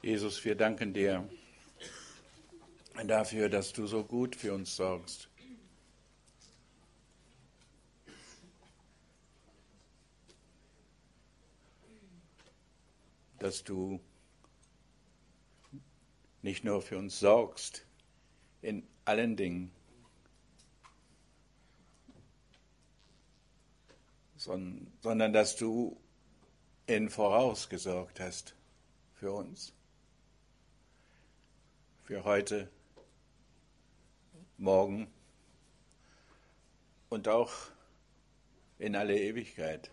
Jesus, wir danken dir dafür, dass du so gut für uns sorgst. Dass du nicht nur für uns sorgst in allen Dingen, sondern dass du in Voraus gesorgt hast für uns, für heute, morgen und auch in alle Ewigkeit.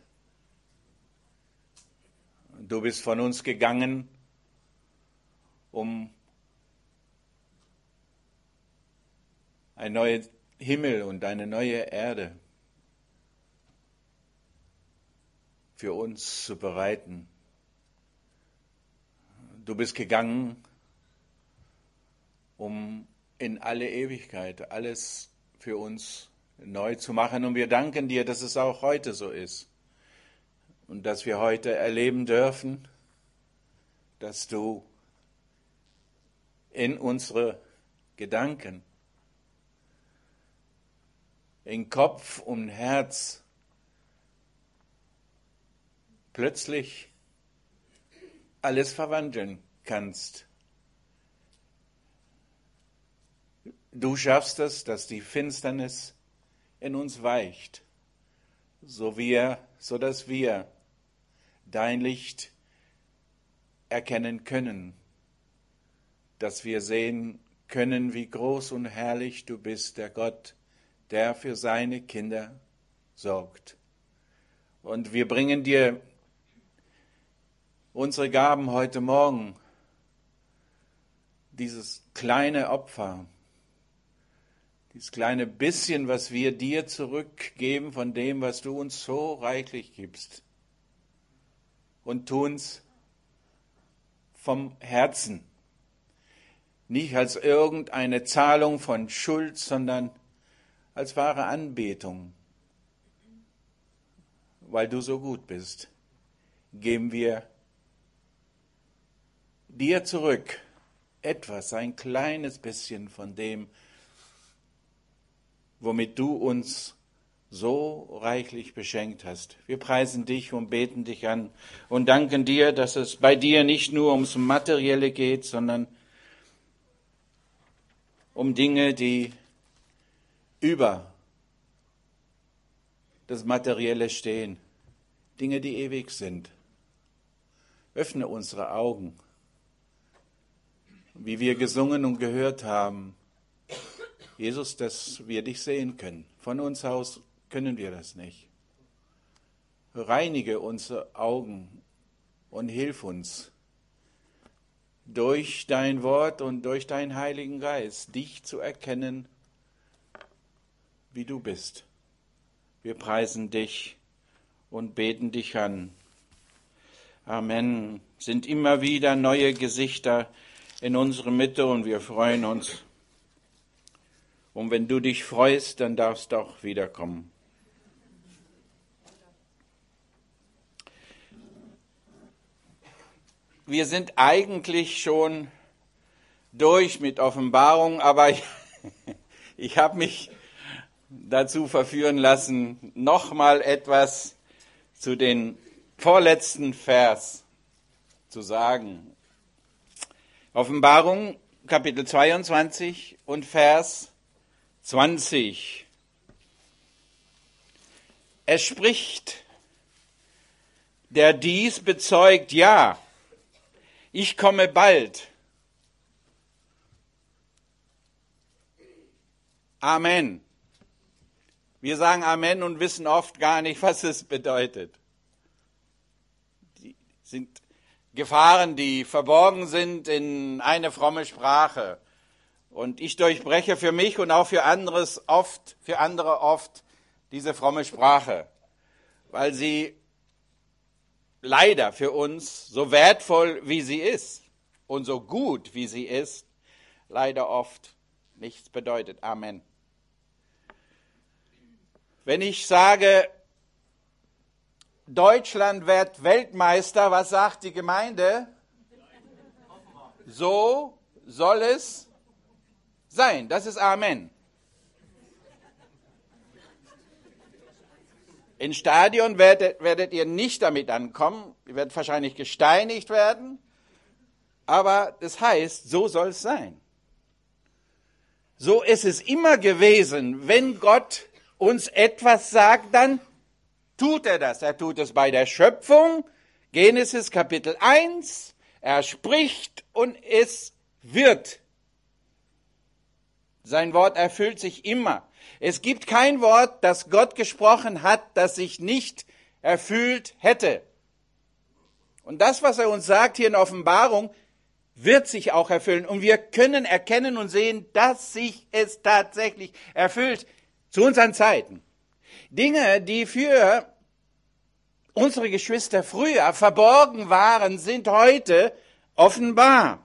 Du bist von uns gegangen, um ein neuer Himmel und eine neue Erde für uns zu bereiten. Du bist gegangen, um in alle Ewigkeit alles für uns neu zu machen. Und wir danken dir, dass es auch heute so ist. Und dass wir heute erleben dürfen, dass du in unsere Gedanken, in Kopf und Herz plötzlich alles verwandeln kannst. Du schaffst es, dass die Finsternis in uns weicht, sodass wir dein Licht erkennen können, dass wir sehen können, wie groß und herrlich du bist, der Gott, der für seine Kinder sorgt. Und wir bringen dir unsere Gaben heute Morgen, dieses kleine Opfer, dieses kleine bisschen, was wir dir zurückgeben von dem, was du uns so reichlich gibst. Und tun's vom Herzen. Nicht als irgendeine Zahlung von Schuld, sondern als wahre Anbetung. Weil du so gut bist, geben wir dir zurück etwas, ein kleines bisschen von dem, womit du uns so reichlich beschenkt hast. Wir preisen dich und beten dich an und danken dir, dass es bei dir nicht nur ums Materielle geht, sondern um Dinge, die über das Materielle stehen, Dinge, die ewig sind. Öffne unsere Augen, wie wir gesungen und gehört haben, Jesus, dass wir dich sehen können. Von uns aus können wir das nicht. Reinige unsere Augen und hilf uns, durch dein Wort und durch deinen Heiligen Geist dich zu erkennen, wie du bist. Wir preisen dich und beten dich an. Amen. Sind immer wieder neue Gesichter in unserer Mitte und wir freuen uns. Und wenn du dich freust, dann darfst du auch wiederkommen. Wir sind eigentlich schon durch mit Offenbarung, aber ich habe mich dazu verführen lassen, nochmal etwas zu den vorletzten Vers zu sagen. Offenbarung, Kapitel 22 und Vers 20. Es spricht, der dies bezeugt, ja, ich komme bald. Amen. Wir sagen Amen und wissen oft gar nicht, was es bedeutet. Die sind Gefahren, die verborgen sind in eine fromme Sprache. Und ich durchbreche für mich und auch für andere oft diese fromme Sprache, weil sie leider für uns, so wertvoll wie sie ist und so gut wie sie ist, leider oft nichts bedeutet. Amen. Wenn ich sage, Deutschland wird Weltmeister, was sagt die Gemeinde? So soll es sein. Das ist Amen. Im Stadion werdet ihr nicht damit ankommen. Ihr werdet wahrscheinlich gesteinigt werden. Aber das heißt, so soll es sein. So ist es immer gewesen. Wenn Gott uns etwas sagt, dann tut er das. Er tut es bei der Schöpfung. Genesis Kapitel 1. Er spricht und es wird. Sein Wort erfüllt sich immer. Es gibt kein Wort, das Gott gesprochen hat, das sich nicht erfüllt hätte. Und das, was er uns sagt hier in Offenbarung, wird sich auch erfüllen. Und wir können erkennen und sehen, dass sich es tatsächlich erfüllt zu unseren Zeiten. Dinge, die für unsere Geschwister früher verborgen waren, sind heute offenbar.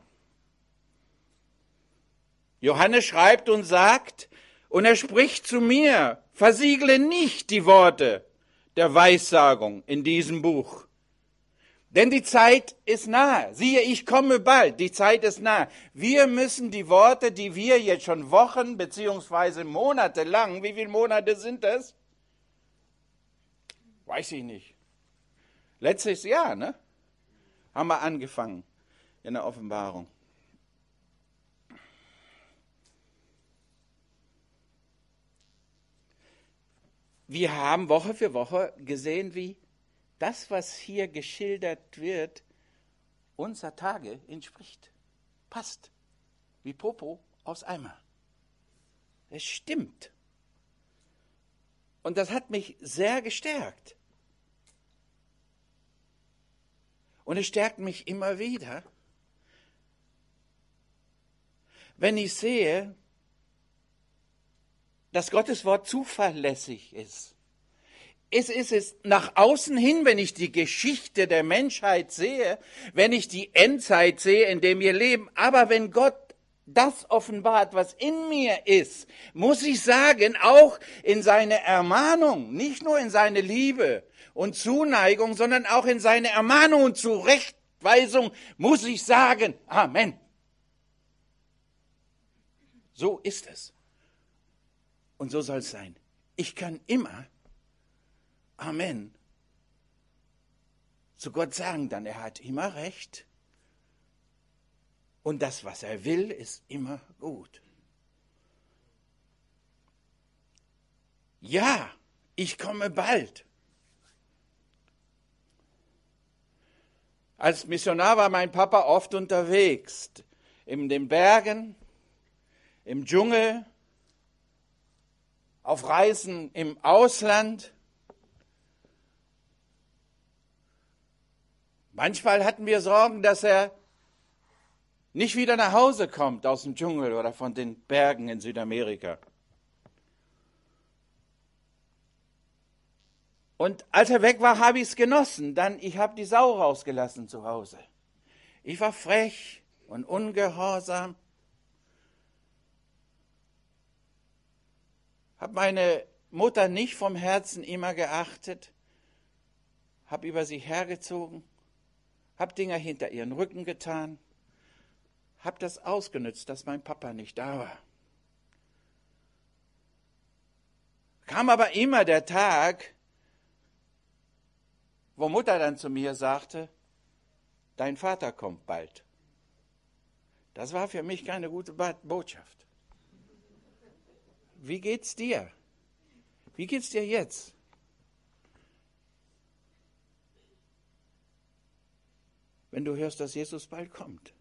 Johannes schreibt und sagt, und er spricht zu mir, versiegle nicht die Worte der Weissagung in diesem Buch. Denn die Zeit ist nahe. Siehe, ich komme bald. Die Zeit ist nahe. Wir müssen die Worte, die wir jetzt schon Wochen bzw. Monate lang, wie viele Monate sind das? Weiß ich nicht. Letztes Jahr, ne? Haben wir angefangen in der Offenbarung. Wir haben Woche für Woche gesehen, wie das, was hier geschildert wird, unserer Tage entspricht. Passt. Wie Popo aus Eimer. Es stimmt. Und das hat mich sehr gestärkt. Und es stärkt mich immer wieder, wenn ich sehe, dass Gottes Wort zuverlässig ist. Es ist es nach außen hin, wenn ich die Geschichte der Menschheit sehe, wenn ich die Endzeit sehe, in der wir leben. Aber wenn Gott das offenbart, was in mir ist, muss ich sagen, auch in seine Ermahnung, nicht nur in seine Liebe und Zuneigung, sondern auch in seine Ermahnung und Zurechtweisung, muss ich sagen, Amen. So ist es. Und so soll es sein. Ich kann immer Amen zu Gott sagen, dann er hat immer recht. Und das, was er will, ist immer gut. Ja, ich komme bald. Als Missionar war mein Papa oft unterwegs, in den Bergen, im Dschungel, auf Reisen im Ausland. Manchmal hatten wir Sorgen, dass er nicht wieder nach Hause kommt aus dem Dschungel oder von den Bergen in Südamerika. Und als er weg war, habe ich es genossen. Ich habe die Sau rausgelassen zu Hause. Ich war frech und ungehorsam. Habe meine Mutter nicht vom Herzen immer geachtet. Habe über sie hergezogen. Habe Dinge hinter ihren Rücken getan. Habe das ausgenützt, dass mein Papa nicht da war. Kam aber immer der Tag, wo Mutter dann zu mir sagte, dein Vater kommt bald. Das war für mich keine gute Botschaft. Wie geht's dir? Wie geht's dir jetzt? Wenn du hörst, dass Jesus bald kommt.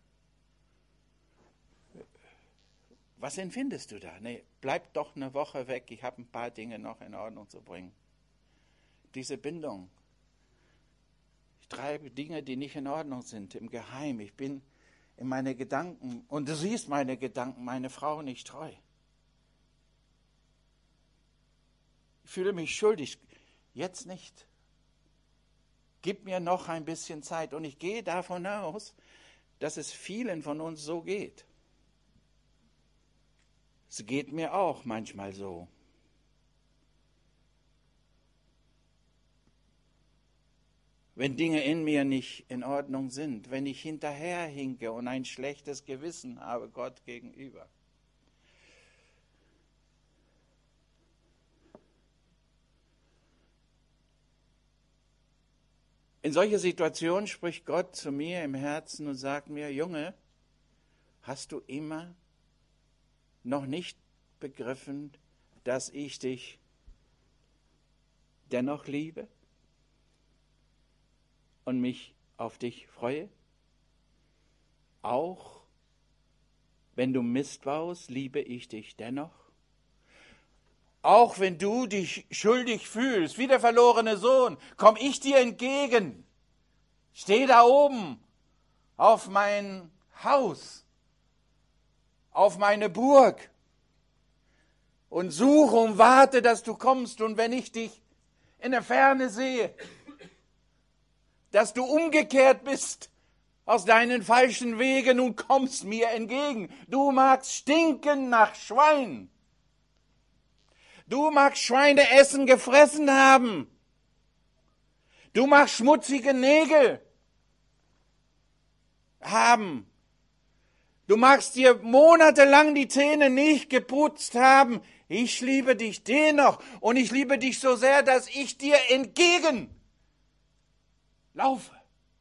Was empfindest du da? Nee, bleib doch eine Woche weg. Ich habe ein paar Dinge noch in Ordnung zu bringen. Diese Bindung. Ich treibe Dinge, die nicht in Ordnung sind, im Geheim. Ich bin in meine Gedanken, und du siehst meine Gedanken, meine Frau nicht treu. Ich fühle mich schuldig. Jetzt nicht. Gib mir noch ein bisschen Zeit. Und ich gehe davon aus, dass es vielen von uns so geht. Es geht mir auch manchmal so. wenn Dinge in mir nicht in Ordnung sind, wenn ich hinterherhinke und ein schlechtes Gewissen habe Gott gegenüber. In solcher Situation spricht Gott zu mir im Herzen und sagt mir, Junge, hast du immer noch nicht begriffen, dass ich dich dennoch liebe und mich auf dich freue? Auch wenn du Mist baust, liebe ich dich dennoch. Auch wenn du dich schuldig fühlst, wie der verlorene Sohn, komme ich dir entgegen. Steh da oben auf mein Haus, auf meine Burg und suche und warte, dass du kommst. Und wenn ich dich in der Ferne sehe, dass du umgekehrt bist aus deinen falschen Wegen und kommst mir entgegen. Du magst stinken nach Schwein. Du magst Schweineessen gefressen haben. Du magst schmutzige Nägel haben. Du magst dir monatelang die Zähne nicht geputzt haben. Ich liebe dich dennoch und ich liebe dich so sehr, dass ich dir entgegen laufe.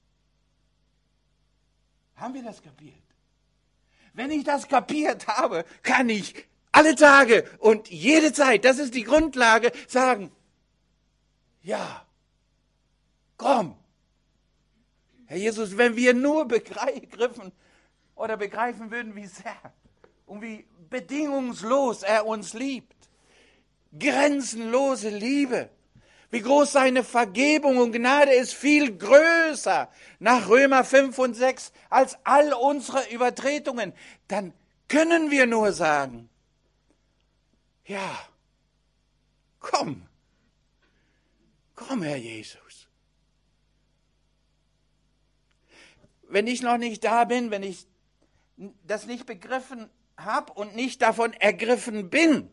Haben wir das kapiert? Wenn ich das kapiert habe, kann ich alle Tage und jede Zeit, das ist die Grundlage, sagen, ja, komm. Herr Jesus, wenn wir nur begreifen würden, wie sehr und wie bedingungslos er uns liebt, grenzenlose Liebe, wie groß seine Vergebung und Gnade ist, viel größer nach Römer 5 und 6 als all unsere Übertretungen, dann können wir nur sagen, ja, komm, Herr Jesus. Wenn ich noch nicht da bin, wenn ich das nicht begriffen habe und nicht davon ergriffen bin,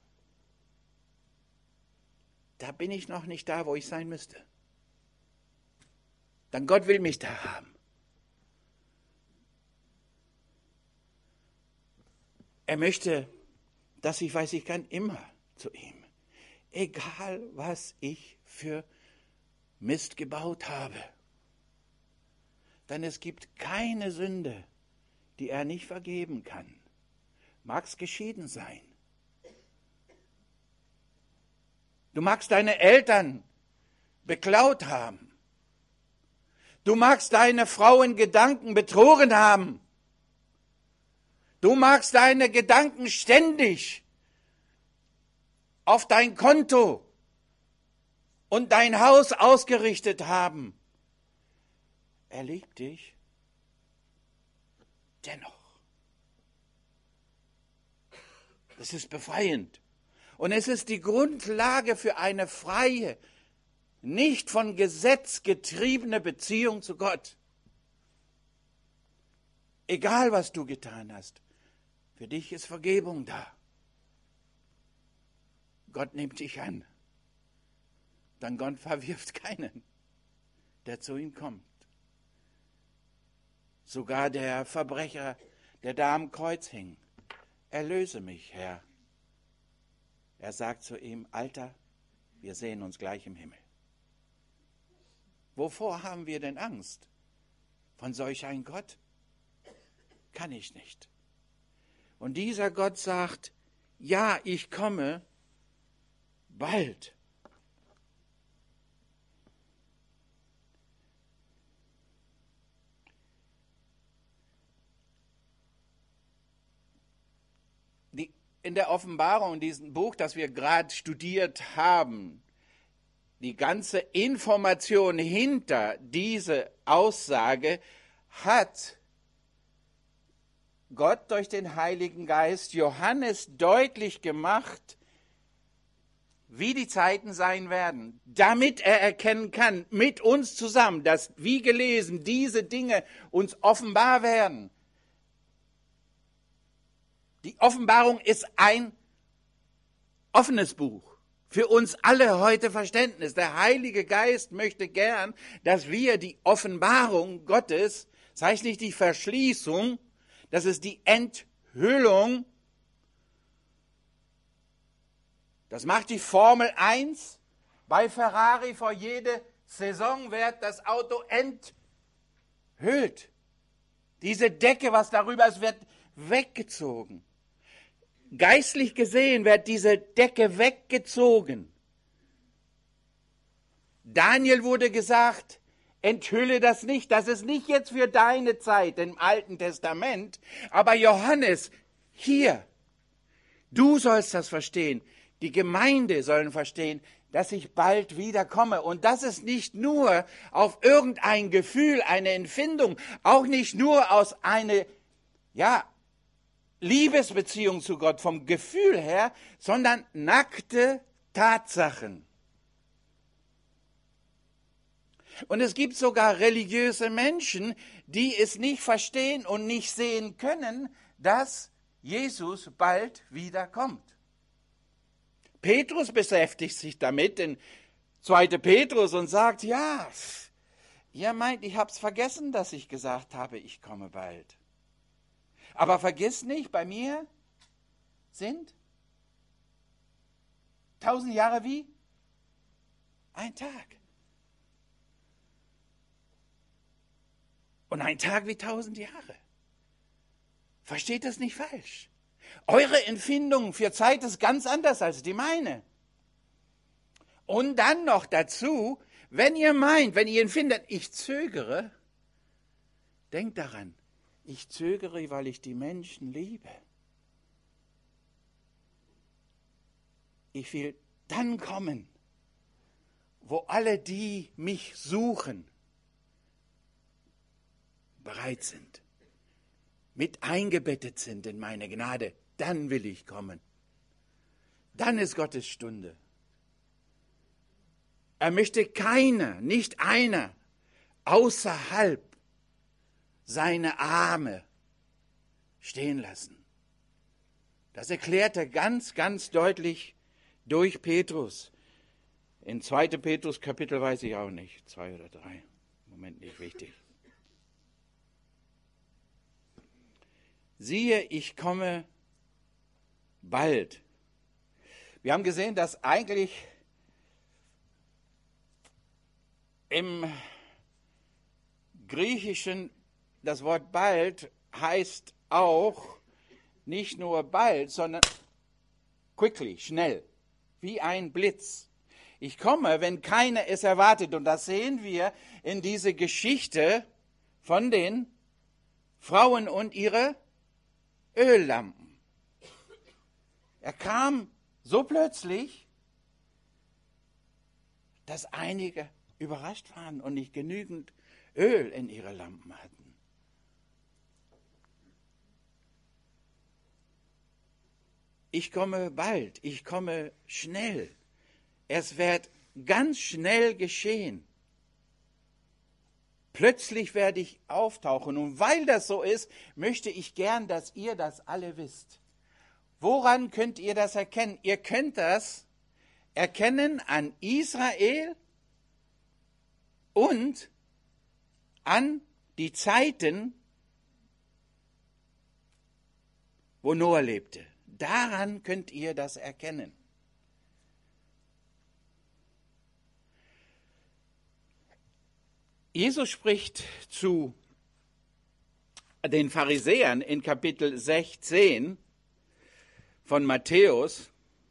da bin ich noch nicht da, wo ich sein müsste. Dann Gott will mich da haben. Er möchte, dass ich weiß, ich kann immer zu ihm. Egal, was ich für Mist gebaut habe. Denn es gibt keine Sünde, die er nicht vergeben kann. Mag's geschieden sein. Du magst deine Eltern beklaut haben. Du magst deine Frau in Gedanken betrogen haben. Du magst deine Gedanken ständig auf dein Konto und dein Haus ausgerichtet haben. Er liebt dich dennoch. Das ist befreiend. Und es ist die Grundlage für eine freie, nicht von Gesetz getriebene Beziehung zu Gott. Egal, was du getan hast, für dich ist Vergebung da. Gott nimmt dich an. Dann Gott verwirft keinen, der zu ihm kommt. Sogar der Verbrecher, der da am Kreuz hing. Erlöse mich, Herr. Er sagt zu ihm, Alter, wir sehen uns gleich im Himmel. Wovor haben wir denn Angst? Von solch einem Gott? Kann ich nicht. Und dieser Gott sagt, ja, ich komme bald. In der Offenbarung, in diesem Buch, das wir gerade studiert haben, die ganze Information hinter diese Aussage hat Gott durch den Heiligen Geist Johannes deutlich gemacht, wie die Zeiten sein werden, damit er erkennen kann, mit uns zusammen, dass, wie gelesen, diese Dinge uns offenbar werden. Die Offenbarung ist ein offenes Buch für uns alle heute Verständnis. Der Heilige Geist möchte gern, dass wir die Offenbarung Gottes, das heißt nicht die Verschließung, das ist die Enthüllung. Das macht die Formel 1 bei Ferrari. Vor jede Saison wird das Auto enthüllt. Diese Decke, was darüber ist, wird weggezogen. Geistlich gesehen wird diese Decke weggezogen. Daniel wurde gesagt, enthülle das nicht. Das ist nicht jetzt für deine Zeit im Alten Testament. Aber Johannes, hier, du sollst das verstehen. Die Gemeinde sollen verstehen, dass ich bald wiederkomme. Und das ist nicht nur auf irgendein Gefühl, eine Empfindung, auch nicht nur aus einer, Liebesbeziehung zu Gott vom Gefühl her, sondern nackte Tatsachen. Und es gibt sogar religiöse Menschen, die es nicht verstehen und nicht sehen können, dass Jesus bald wiederkommt. Petrus beschäftigt sich damit in 2. Petrus und sagt, ja, ihr meint, ich habe es vergessen, dass ich gesagt habe, ich komme bald. Aber vergiss nicht, bei mir sind 1000 Jahre wie ein Tag. Und ein Tag wie 1000 Jahre. Versteht das nicht falsch. Eure Empfindung für Zeit ist ganz anders als die meine. Und dann noch dazu, wenn ihr meint, wenn ihr empfindet, ich zögere, denkt daran, ich zögere, weil ich die Menschen liebe. Ich will dann kommen, wo alle, die mich suchen, bereit sind, mit eingebettet sind in meine Gnade. Dann will ich kommen. Dann ist Gottes Stunde. Er möchte keiner, nicht einer, außerhalb seine Arme stehen lassen. Das erklärt er ganz, ganz deutlich durch Petrus. In 2. Petrus Kapitel weiß ich auch nicht, 2 oder 3. Moment, nicht wichtig. Siehe, ich komme bald. Wir haben gesehen, dass eigentlich im Griechischen das Wort bald heißt auch nicht nur bald, sondern quickly, schnell, wie ein Blitz. Ich komme, wenn keiner es erwartet. Und das sehen wir in dieser Geschichte von den Frauen und ihre Öllampen. Er kam so plötzlich, dass einige überrascht waren und nicht genügend Öl in ihre Lampen hatten. Ich komme bald, ich komme schnell. Es wird ganz schnell geschehen. Plötzlich werde ich auftauchen. Und weil das so ist, möchte ich gern, dass ihr das alle wisst. Woran könnt ihr das erkennen? Ihr könnt das erkennen an Israel und an die Zeiten, wo Noah lebte. Daran könnt ihr das erkennen. Jesus spricht zu den Pharisäern in Kapitel 16 von Matthäus.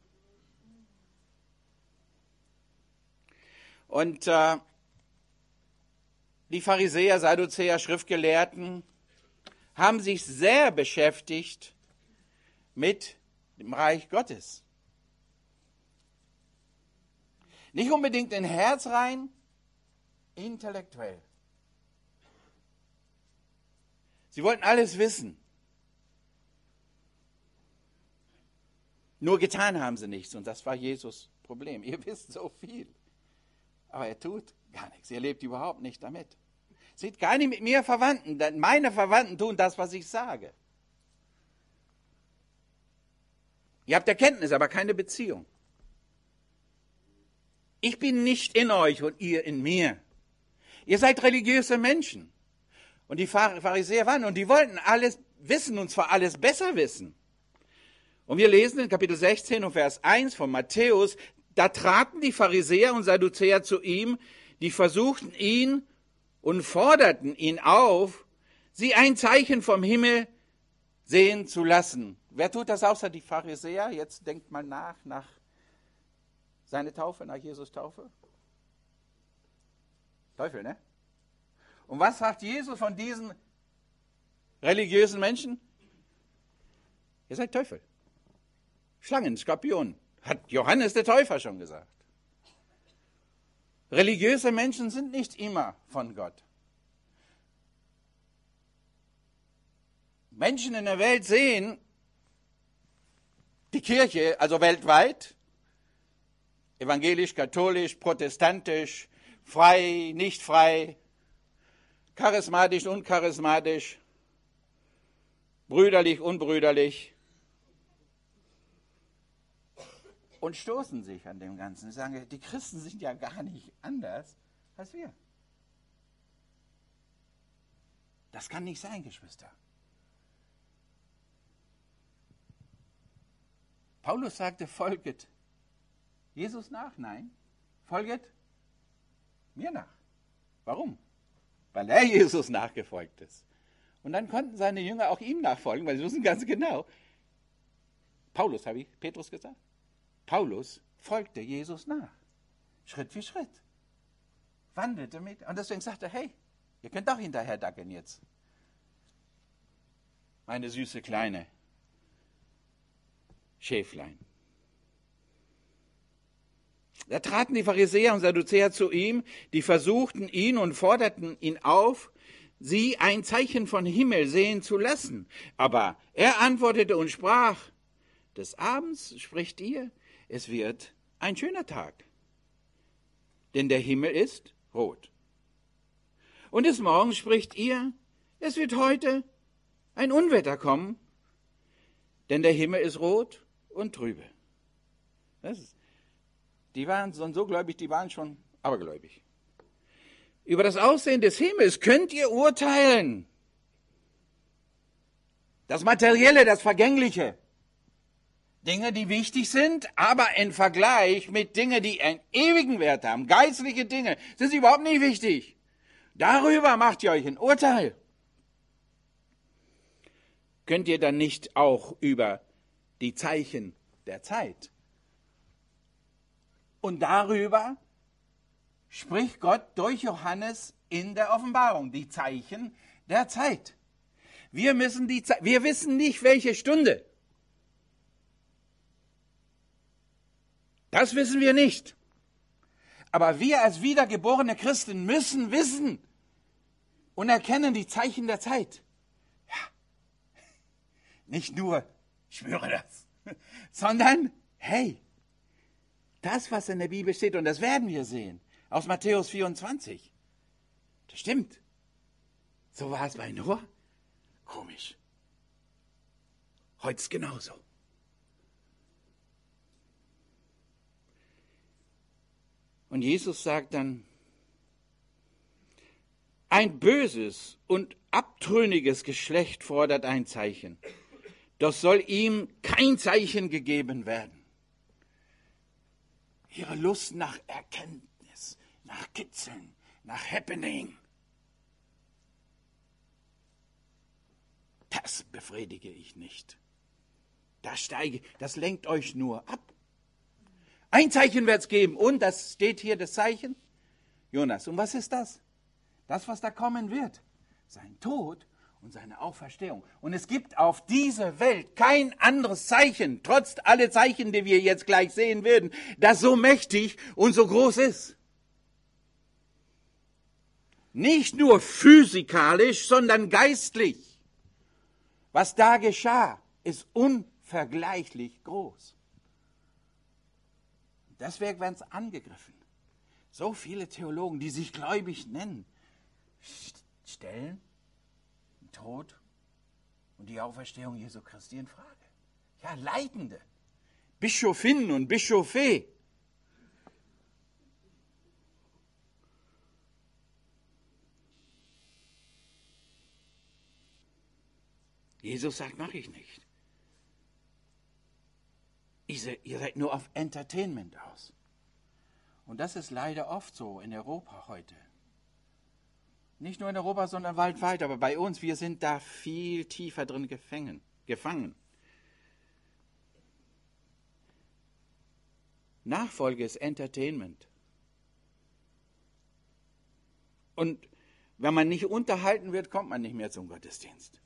Und die Pharisäer, Sadduzäer, Schriftgelehrten haben sich sehr beschäftigt mit dem Reich Gottes. Nicht unbedingt in Herz rein, intellektuell. Sie wollten alles wissen. Nur getan haben sie nichts und das war Jesus' Problem. Ihr wisst so viel, aber er tut gar nichts. Ihr lebt überhaupt nicht damit. Seht gar nicht mit mir Verwandten, denn meine Verwandten tun das, was ich sage. Ihr habt Erkenntnis, aber keine Beziehung. Ich bin nicht in euch und ihr in mir. Ihr seid religiöse Menschen. Und die Pharisäer waren, und die wollten alles wissen, und zwar alles besser wissen. Und wir lesen in Kapitel 16 und Vers 1 von Matthäus, da traten die Pharisäer und Sadduzäer zu ihm, die versuchten ihn und forderten ihn auf, sie ein Zeichen vom Himmel sehen zu lassen. Wer tut das außer die Pharisäer? Jetzt denkt mal nach seine Taufe, nach Jesus Taufe. Teufel, ne? Und was sagt Jesus von diesen religiösen Menschen? Ihr seid Teufel. Schlangen, Skorpionen. Hat Johannes der Täufer schon gesagt. Religiöse Menschen sind nicht immer von Gott. Menschen in der Welt sehen die Kirche, also weltweit, evangelisch, katholisch, protestantisch, frei, nicht frei, charismatisch, uncharismatisch, brüderlich, unbrüderlich, und stoßen sich an dem Ganzen. Sie sagen, die Christen sind ja gar nicht anders als wir. Das kann nicht sein, Geschwister. Paulus sagte, folget Jesus nach? Nein, folget mir nach. Warum? Weil er Jesus nachgefolgt ist. Und dann konnten seine Jünger auch ihm nachfolgen, weil sie wissen ganz genau, Paulus, habe ich Petrus gesagt? Paulus folgte Jesus nach, Schritt für Schritt, wandelte mit. Und deswegen sagte er, hey, ihr könnt auch hinterher dackeln jetzt. Meine süße kleine Schäflein. Da traten die Pharisäer und Sadduzäer zu ihm, die versuchten ihn und forderten ihn auf, sie ein Zeichen von Himmel sehen zu lassen. Aber er antwortete und sprach, des Abends spricht ihr, es wird ein schöner Tag, denn der Himmel ist rot. Und des Morgens spricht ihr, es wird heute ein Unwetter kommen, denn der Himmel ist rot und trübe. Die waren so gläubig, die waren schon abergläubig. Über das Aussehen des Himmels könnt ihr urteilen. Das Materielle, das Vergängliche. Dinge, die wichtig sind, aber im Vergleich mit Dingen, die einen ewigen Wert haben, geistliche Dinge, sind sie überhaupt nicht wichtig. Darüber macht ihr euch ein Urteil. Könnt ihr dann nicht auch über die Zeichen der Zeit? Und darüber spricht Gott durch Johannes in der Offenbarung, die Zeichen der Zeit. Wir wissen nicht, welche Stunde. Das wissen wir nicht. Aber wir als wiedergeborene Christen müssen wissen und erkennen die Zeichen der Zeit. Ja. Nicht nur, ich schwöre das, sondern, hey, das, was in der Bibel steht, und das werden wir sehen, aus Matthäus 24, das stimmt. So war es bei Noah. Komisch. Heute ist genauso. Und Jesus sagt dann, ein böses und abtrünniges Geschlecht fordert ein Zeichen. Doch soll ihm kein Zeichen gegeben werden. Ihre Lust nach Erkenntnis, nach Kitzeln, nach Happening, das befriedige ich nicht. Das lenkt euch nur ab. Ein Zeichen wird es geben. Und das steht hier, das Zeichen. Jonas, und was ist das? Das, was da kommen wird. Sein Tod und seine Auferstehung. Und es gibt auf dieser Welt kein anderes Zeichen, trotz aller Zeichen, die wir jetzt gleich sehen werden, das so mächtig und so groß ist. Nicht nur physikalisch, sondern geistlich. Was da geschah, ist unvergleichlich groß. Deswegen werden es angegriffen. So viele Theologen, die sich gläubig nennen, stellen den Tod und die Auferstehung Jesu Christi in Frage. Ja, Leitende, Bischofinnen und Bischofe, Jesus sagt, mache ich nicht. Ihr seid nur auf Entertainment aus. Und das ist leider oft so in Europa heute. Nicht nur in Europa, sondern weltweit. Aber bei uns, wir sind da viel tiefer drin gefangen. Nachfolge ist Entertainment. Und wenn man nicht unterhalten wird, kommt man nicht mehr zum Gottesdienst.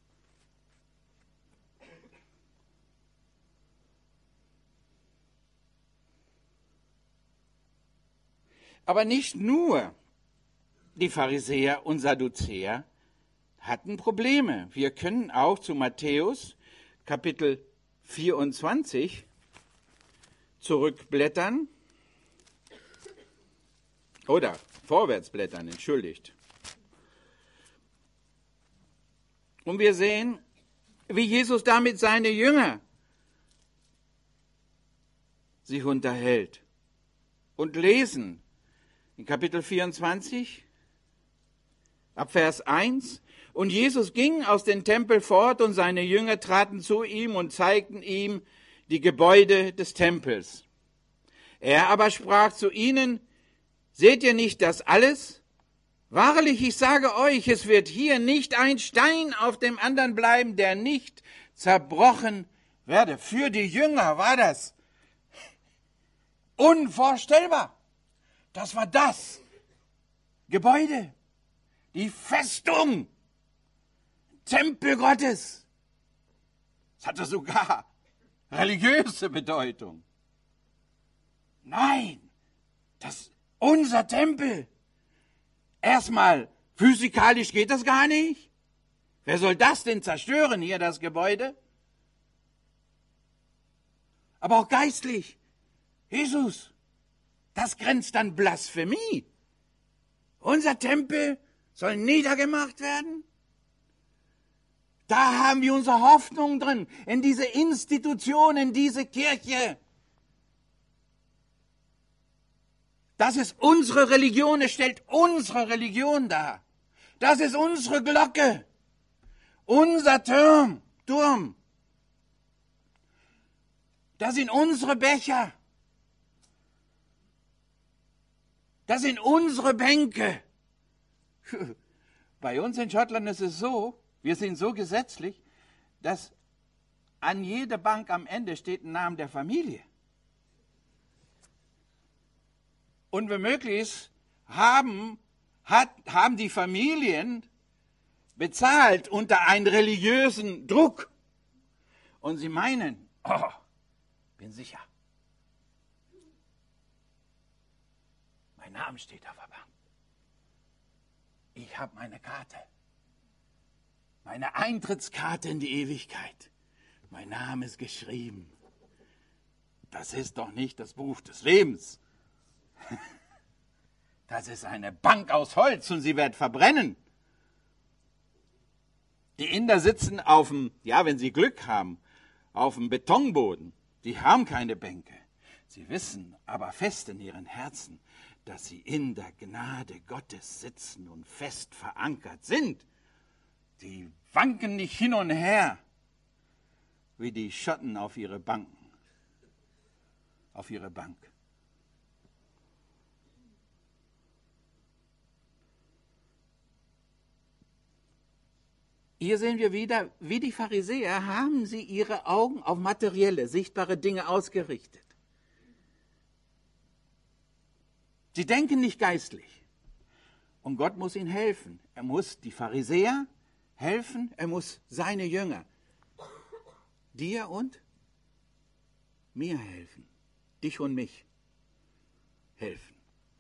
Aber nicht nur die Pharisäer und Sadduzäer hatten Probleme. Wir können auch zu Matthäus Kapitel 24 zurückblättern. Oder vorwärts blättern, entschuldigt. Und wir sehen, wie Jesus damit seine Jünger sich unterhält. Und lesen in Kapitel 24, ab Vers 1. Und Jesus ging aus dem Tempel fort und seine Jünger traten zu ihm und zeigten ihm die Gebäude des Tempels. Er aber sprach zu ihnen, seht ihr nicht das alles? Wahrlich, ich sage euch, es wird hier nicht ein Stein auf dem anderen bleiben, der nicht zerbrochen werde. Für die Jünger war das unvorstellbar. Das war das Gebäude, die Festung, Tempel Gottes. Es hatte sogar religiöse Bedeutung. Nein, das ist unser Tempel. Erstmal, physikalisch geht das gar nicht. Wer soll das denn zerstören, hier das Gebäude? Aber auch geistlich. Jesus, das grenzt an Blasphemie. Unser Tempel soll niedergemacht werden? Da haben wir unsere Hoffnung drin, in diese Institution, in diese Kirche. Das ist unsere Religion, es stellt unsere Religion dar. Das ist unsere Glocke, unser Turm. Das sind unsere Becher. Das sind unsere Bänke. Bei uns in Schottland ist es so, wir sind so gesetzlich, dass an jeder Bank am Ende steht ein Name der Familie. Und wenn möglich haben die Familien bezahlt unter einen religiösen Druck. Und sie meinen, bin sicher. Mein Name steht auf der Bank. Ich habe meine Karte. Meine Eintrittskarte in die Ewigkeit. Mein Name ist geschrieben. Das ist doch nicht das Buch des Lebens. Das ist eine Bank aus Holz und sie wird verbrennen. Die Inder sitzen auf dem, wenn sie Glück haben, auf dem Betonboden. Die haben keine Bänke. Sie wissen aber fest in ihren Herzen, dass sie in der Gnade Gottes sitzen und fest verankert sind. Die wanken nicht hin und her, wie die Schotten auf ihre Banken. Auf ihre Bank. Hier sehen wir wieder, wie die Pharisäer haben sie ihre Augen auf materielle, sichtbare Dinge ausgerichtet. Sie denken nicht geistlich. Und Gott muss ihnen helfen. Er muss die Pharisäer helfen, er muss seine Jünger, dir und mir helfen, dich und mich helfen.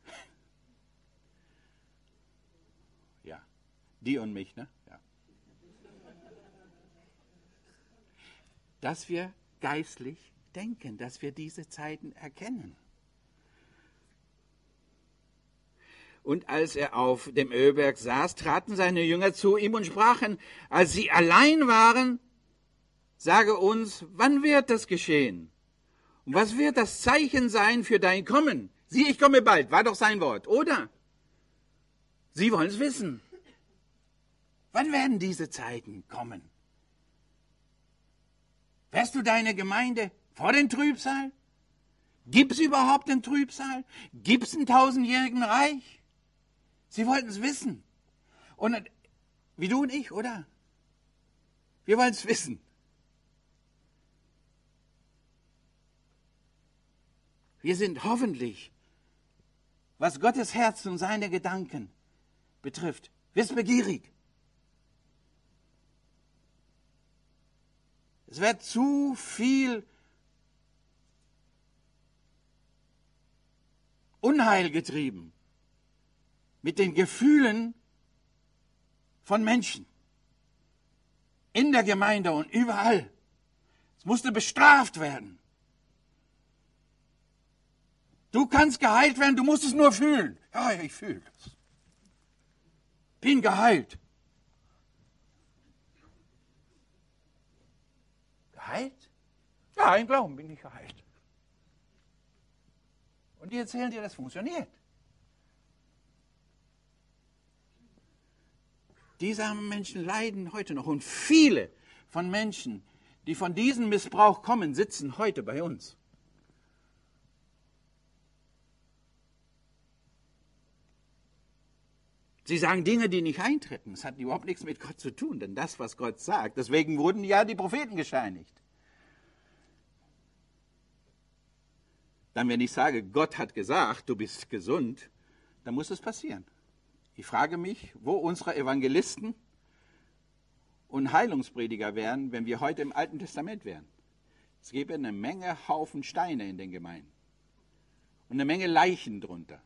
Ja, dir und mich, ne? Ja. Dass wir geistlich denken, dass wir diese Zeiten erkennen. Und als er auf dem Ölberg saß, traten seine Jünger zu ihm und sprachen, als sie allein waren, sage uns, wann wird das geschehen? Und was wird das Zeichen sein für dein Kommen? Sieh, ich komme bald, war doch sein Wort, oder? Sie wollen es wissen. Wann werden diese Zeiten kommen? du deine Gemeinde vor den Trübsal? Gibt es überhaupt einen Trübsal? Gibt es ein 1000-jährigen Reich? Sie wollten es wissen. Und wie du und ich, oder? Wir wollen es wissen. Wir sind hoffentlich, was Gottes Herz und seine Gedanken betrifft, wissbegierig. Es wird zu viel Unheil getrieben mit den Gefühlen von Menschen in der Gemeinde und überall. Es musste bestraft werden. Du kannst geheilt werden, du musst es nur fühlen. Ja, ich fühle es. Bin geheilt. Geheilt? Ja, im Glauben bin ich geheilt. Und die erzählen dir, das funktioniert. Diese armen Menschen leiden heute noch. Und viele von Menschen, die von diesem Missbrauch kommen, sitzen heute bei uns. Sie sagen Dinge, die nicht eintreten. Das hat überhaupt nichts mit Gott zu tun, denn das, was Gott sagt, deswegen wurden ja die Propheten gesteinigt. Dann, wenn ich sage, Gott hat gesagt, du bist gesund, dann muss es passieren. Ich frage mich, wo unsere Evangelisten und Heilungsprediger wären, wenn wir heute im Alten Testament wären. Es gäbe eine Menge Haufen Steine in den Gemeinden und eine Menge Leichen drunter.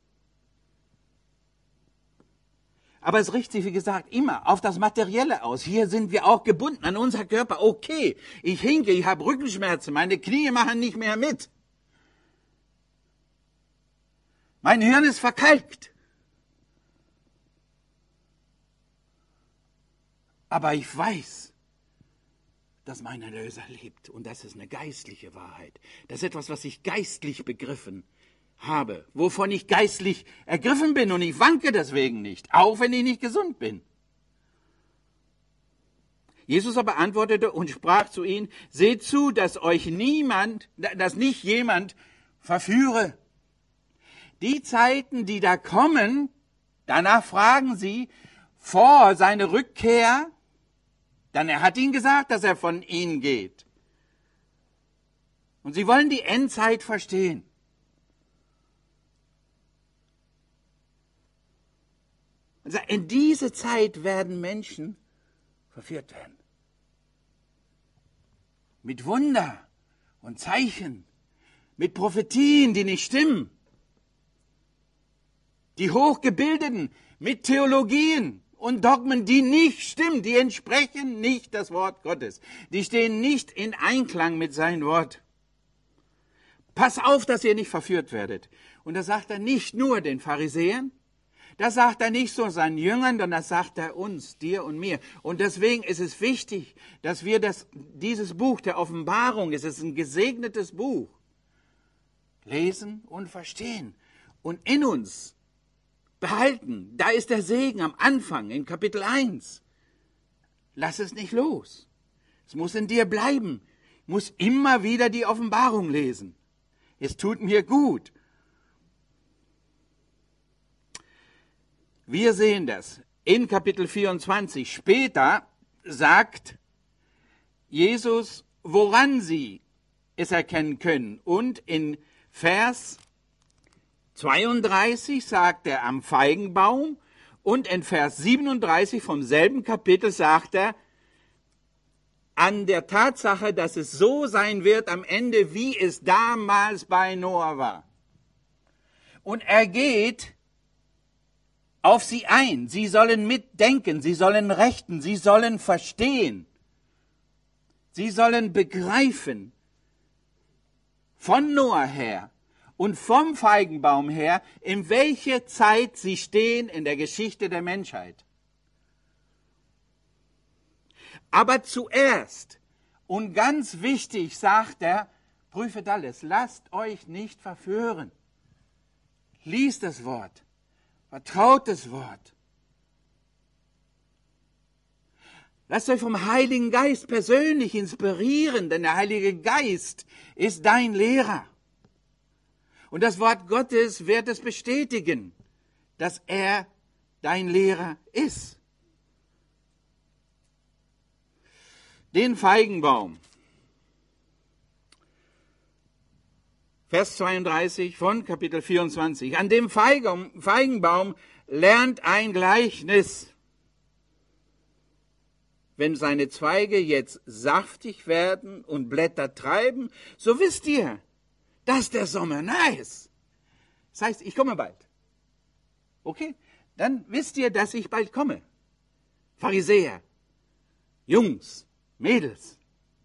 Aber es richtet sich, wie gesagt, immer auf das Materielle aus. Hier sind wir auch gebunden an unser Körper. Okay, ich hinke, ich habe Rückenschmerzen, meine Knie machen nicht mehr mit. Mein Hirn ist verkalkt. Aber ich weiß, dass mein Erlöser lebt. Und das ist eine geistliche Wahrheit. Das ist etwas, was ich geistlich begriffen habe, wovon ich geistlich ergriffen bin und ich wanke deswegen nicht, auch wenn ich nicht gesund bin. Jesus aber antwortete und sprach zu ihnen, seht zu, dass nicht jemand verführe. Die Zeiten, die da kommen, danach fragen sie vor seiner Rückkehr, denn er hat ihnen gesagt, dass er von ihnen geht. Und sie wollen die Endzeit verstehen. Also in diese Zeit werden Menschen verführt werden. Mit Wunder und Zeichen, mit Prophetien, die nicht stimmen. Die Hochgebildeten mit Theologien und Dogmen, die nicht stimmen, die entsprechen nicht das Wort Gottes. Die stehen nicht in Einklang mit seinem Wort. Pass auf, dass ihr nicht verführt werdet. Und das sagt er nicht nur den Pharisäern, das sagt er nicht so seinen Jüngern, sondern das sagt er uns, dir und mir. Und deswegen ist es wichtig, dass wir dieses Buch der Offenbarung, es ist ein gesegnetes Buch, lesen und verstehen und in uns behalten. Da ist der Segen am Anfang, in Kapitel 1. Lass es nicht los. Es muss in dir bleiben. Ich muss immer wieder die Offenbarung lesen. Es tut mir gut. Wir sehen das in Kapitel 24. Später sagt Jesus, woran sie es erkennen können. Und in Vers 32 sagt er am Feigenbaum und in Vers 37 vom selben Kapitel sagt er an der Tatsache, dass es so sein wird am Ende, wie es damals bei Noah war. Und er geht auf sie ein. Sie sollen mitdenken, sie sollen rechten, sie sollen verstehen. Sie sollen begreifen von Noah her und vom Feigenbaum her, in welche Zeit sie stehen in der Geschichte der Menschheit. Aber zuerst und ganz wichtig sagt er, prüfet alles, lasst euch nicht verführen. Liest das Wort. Vertraut das Wort. Lasst euch vom Heiligen Geist persönlich inspirieren, denn der Heilige Geist ist dein Lehrer. Und das Wort Gottes wird es bestätigen, dass er dein Lehrer ist. Den Feigenbaum. Vers 32 von Kapitel 24. An dem Feigenbaum lernt ein Gleichnis. Wenn seine Zweige jetzt saftig werden und Blätter treiben, so wisst ihr, dass der Sommer nahe ist. Das heißt, ich komme bald. Okay? Dann wisst ihr, dass ich bald komme. Pharisäer, Jungs, Mädels.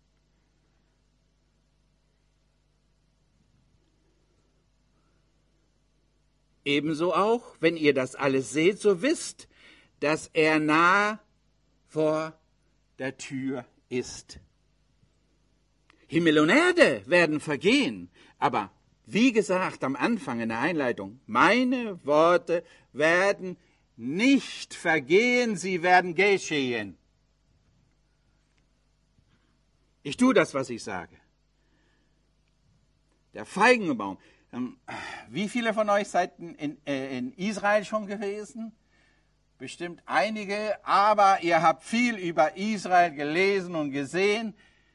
Ebenso auch, wenn ihr das alles seht, so wisst, dass er nah vor der Tür ist. Himmel und Erde werden vergehen, aber wie gesagt am Anfang in der Einleitung, meine Worte werden nicht vergehen, sie werden geschehen. Ich tue das, was ich sage. Der Feigenbaum. Wie viele von euch seid in Israel schon gewesen? Bestimmt einige, aber ihr habt viel über Israel gelesen und gesehen.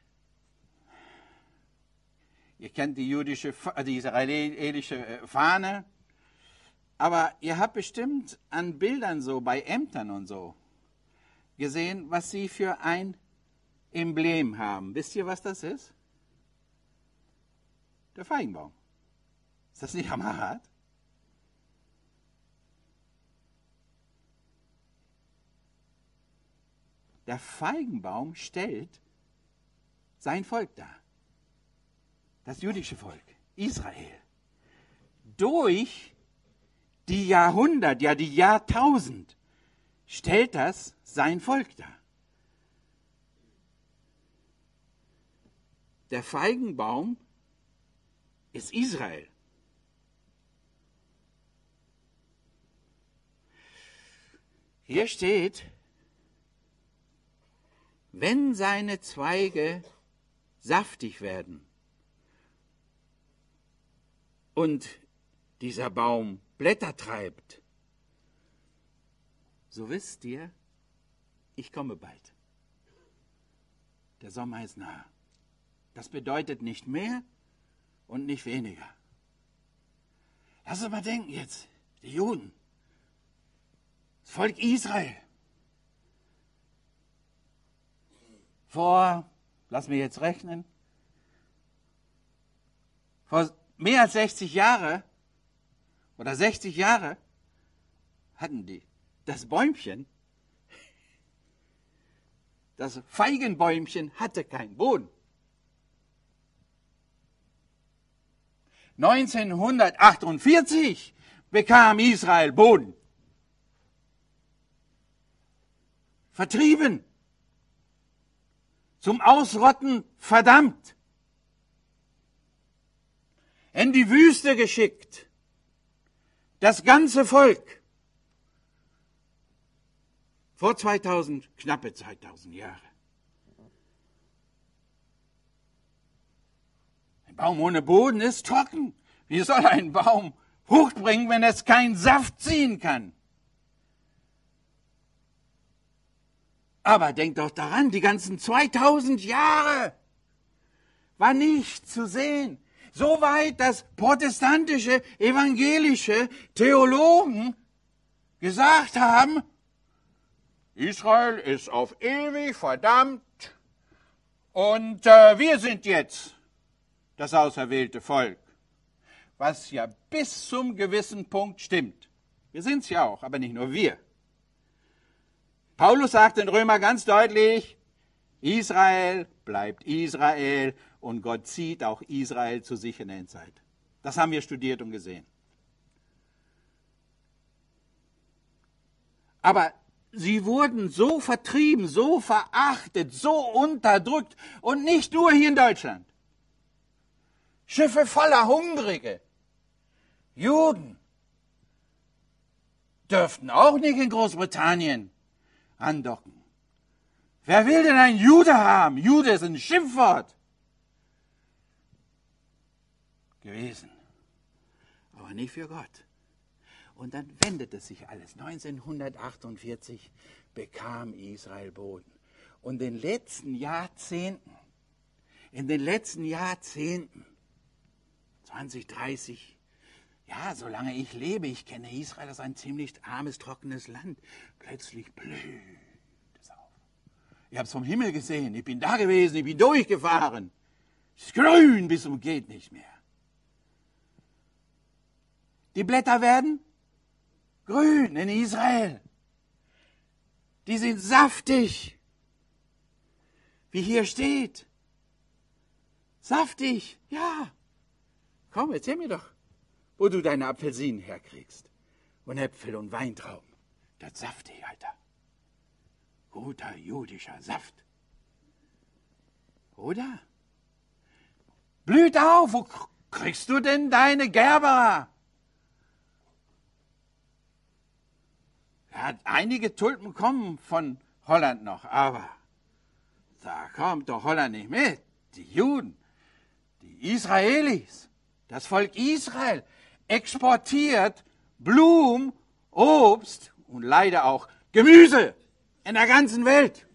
Ihr kennt die israelische Fahne, aber ihr habt bestimmt an Bildern so, bei Ämtern und so, gesehen, was sie für ein Emblem haben. Wisst ihr, was das ist? Der Feigenbaum. Ist das nicht hammerhart? Der Feigenbaum stellt sein Volk dar. Das jüdische Volk, Israel. Durch die Jahrhundert, ja die Jahrtausend, stellt das sein Volk dar. Der Feigenbaum ist Israel. Hier steht, wenn seine Zweige saftig werden und dieser Baum Blätter treibt, so wisst ihr, ich komme bald. Der Sommer ist nahe. Das bedeutet nicht mehr und nicht weniger. Lass uns mal denken jetzt, die Juden, das Volk Israel. Lass mich jetzt rechnen, vor mehr als 60 Jahre oder 60 Jahre hatten die das Bäumchen, das Feigenbäumchen hatte keinen Boden. 1948 bekam Israel Boden. Vertrieben. Zum Ausrotten verdammt. In die Wüste geschickt. Das ganze Volk. Vor knappe 2000 Jahre. Ein Baum ohne Boden ist trocken. Wie soll ein Baum Frucht bringen, wenn es keinen Saft ziehen kann? Aber denkt doch daran, die ganzen 2000 Jahre war nichts zu sehen. Soweit, dass protestantische, evangelische Theologen gesagt haben, Israel ist auf ewig verdammt und wir sind jetzt das auserwählte Volk. Was ja bis zum gewissen Punkt stimmt. Wir sind es ja auch, aber nicht nur wir. Paulus sagt in Römer ganz deutlich, Israel bleibt Israel und Gott zieht auch Israel zu sich in der Endzeit. Das haben wir studiert und gesehen. Aber sie wurden so vertrieben, so verachtet, so unterdrückt und nicht nur hier in Deutschland. Schiffe voller Hungrige. Juden dürften auch nicht in Großbritannien andocken. Wer will denn einen Jude haben? Jude ist ein Schimpfwort gewesen, aber nicht für Gott. Und dann wendete sich alles. 1948 bekam Israel Boden. Und in den letzten Jahrzehnten, 20, 30, ja, solange ich lebe, ich kenne Israel als ein ziemlich armes, trockenes Land, plötzlich blüht es auf. Ich habe es vom Himmel gesehen, ich bin da gewesen, ich bin durchgefahren. Es ist grün bis zum geht nicht mehr. Die Blätter werden grün in Israel. Die sind saftig, wie hier steht. Saftig, ja. Komm, erzähl mir doch, wo du deine Apfelsinen herkriegst. Und Äpfel und Weintrauben. Das ist saftig, Alter. Guter jüdischer Saft. Oder? Blüht auf, wo kriegst du denn deine Gerbera? Ja, einige Tulpen kommen von Holland noch, aber da kommt doch Holland nicht mit. Die Juden, die Israelis, das Volk Israel exportiert Blumen, Obst und leider auch Gemüse in der ganzen Welt.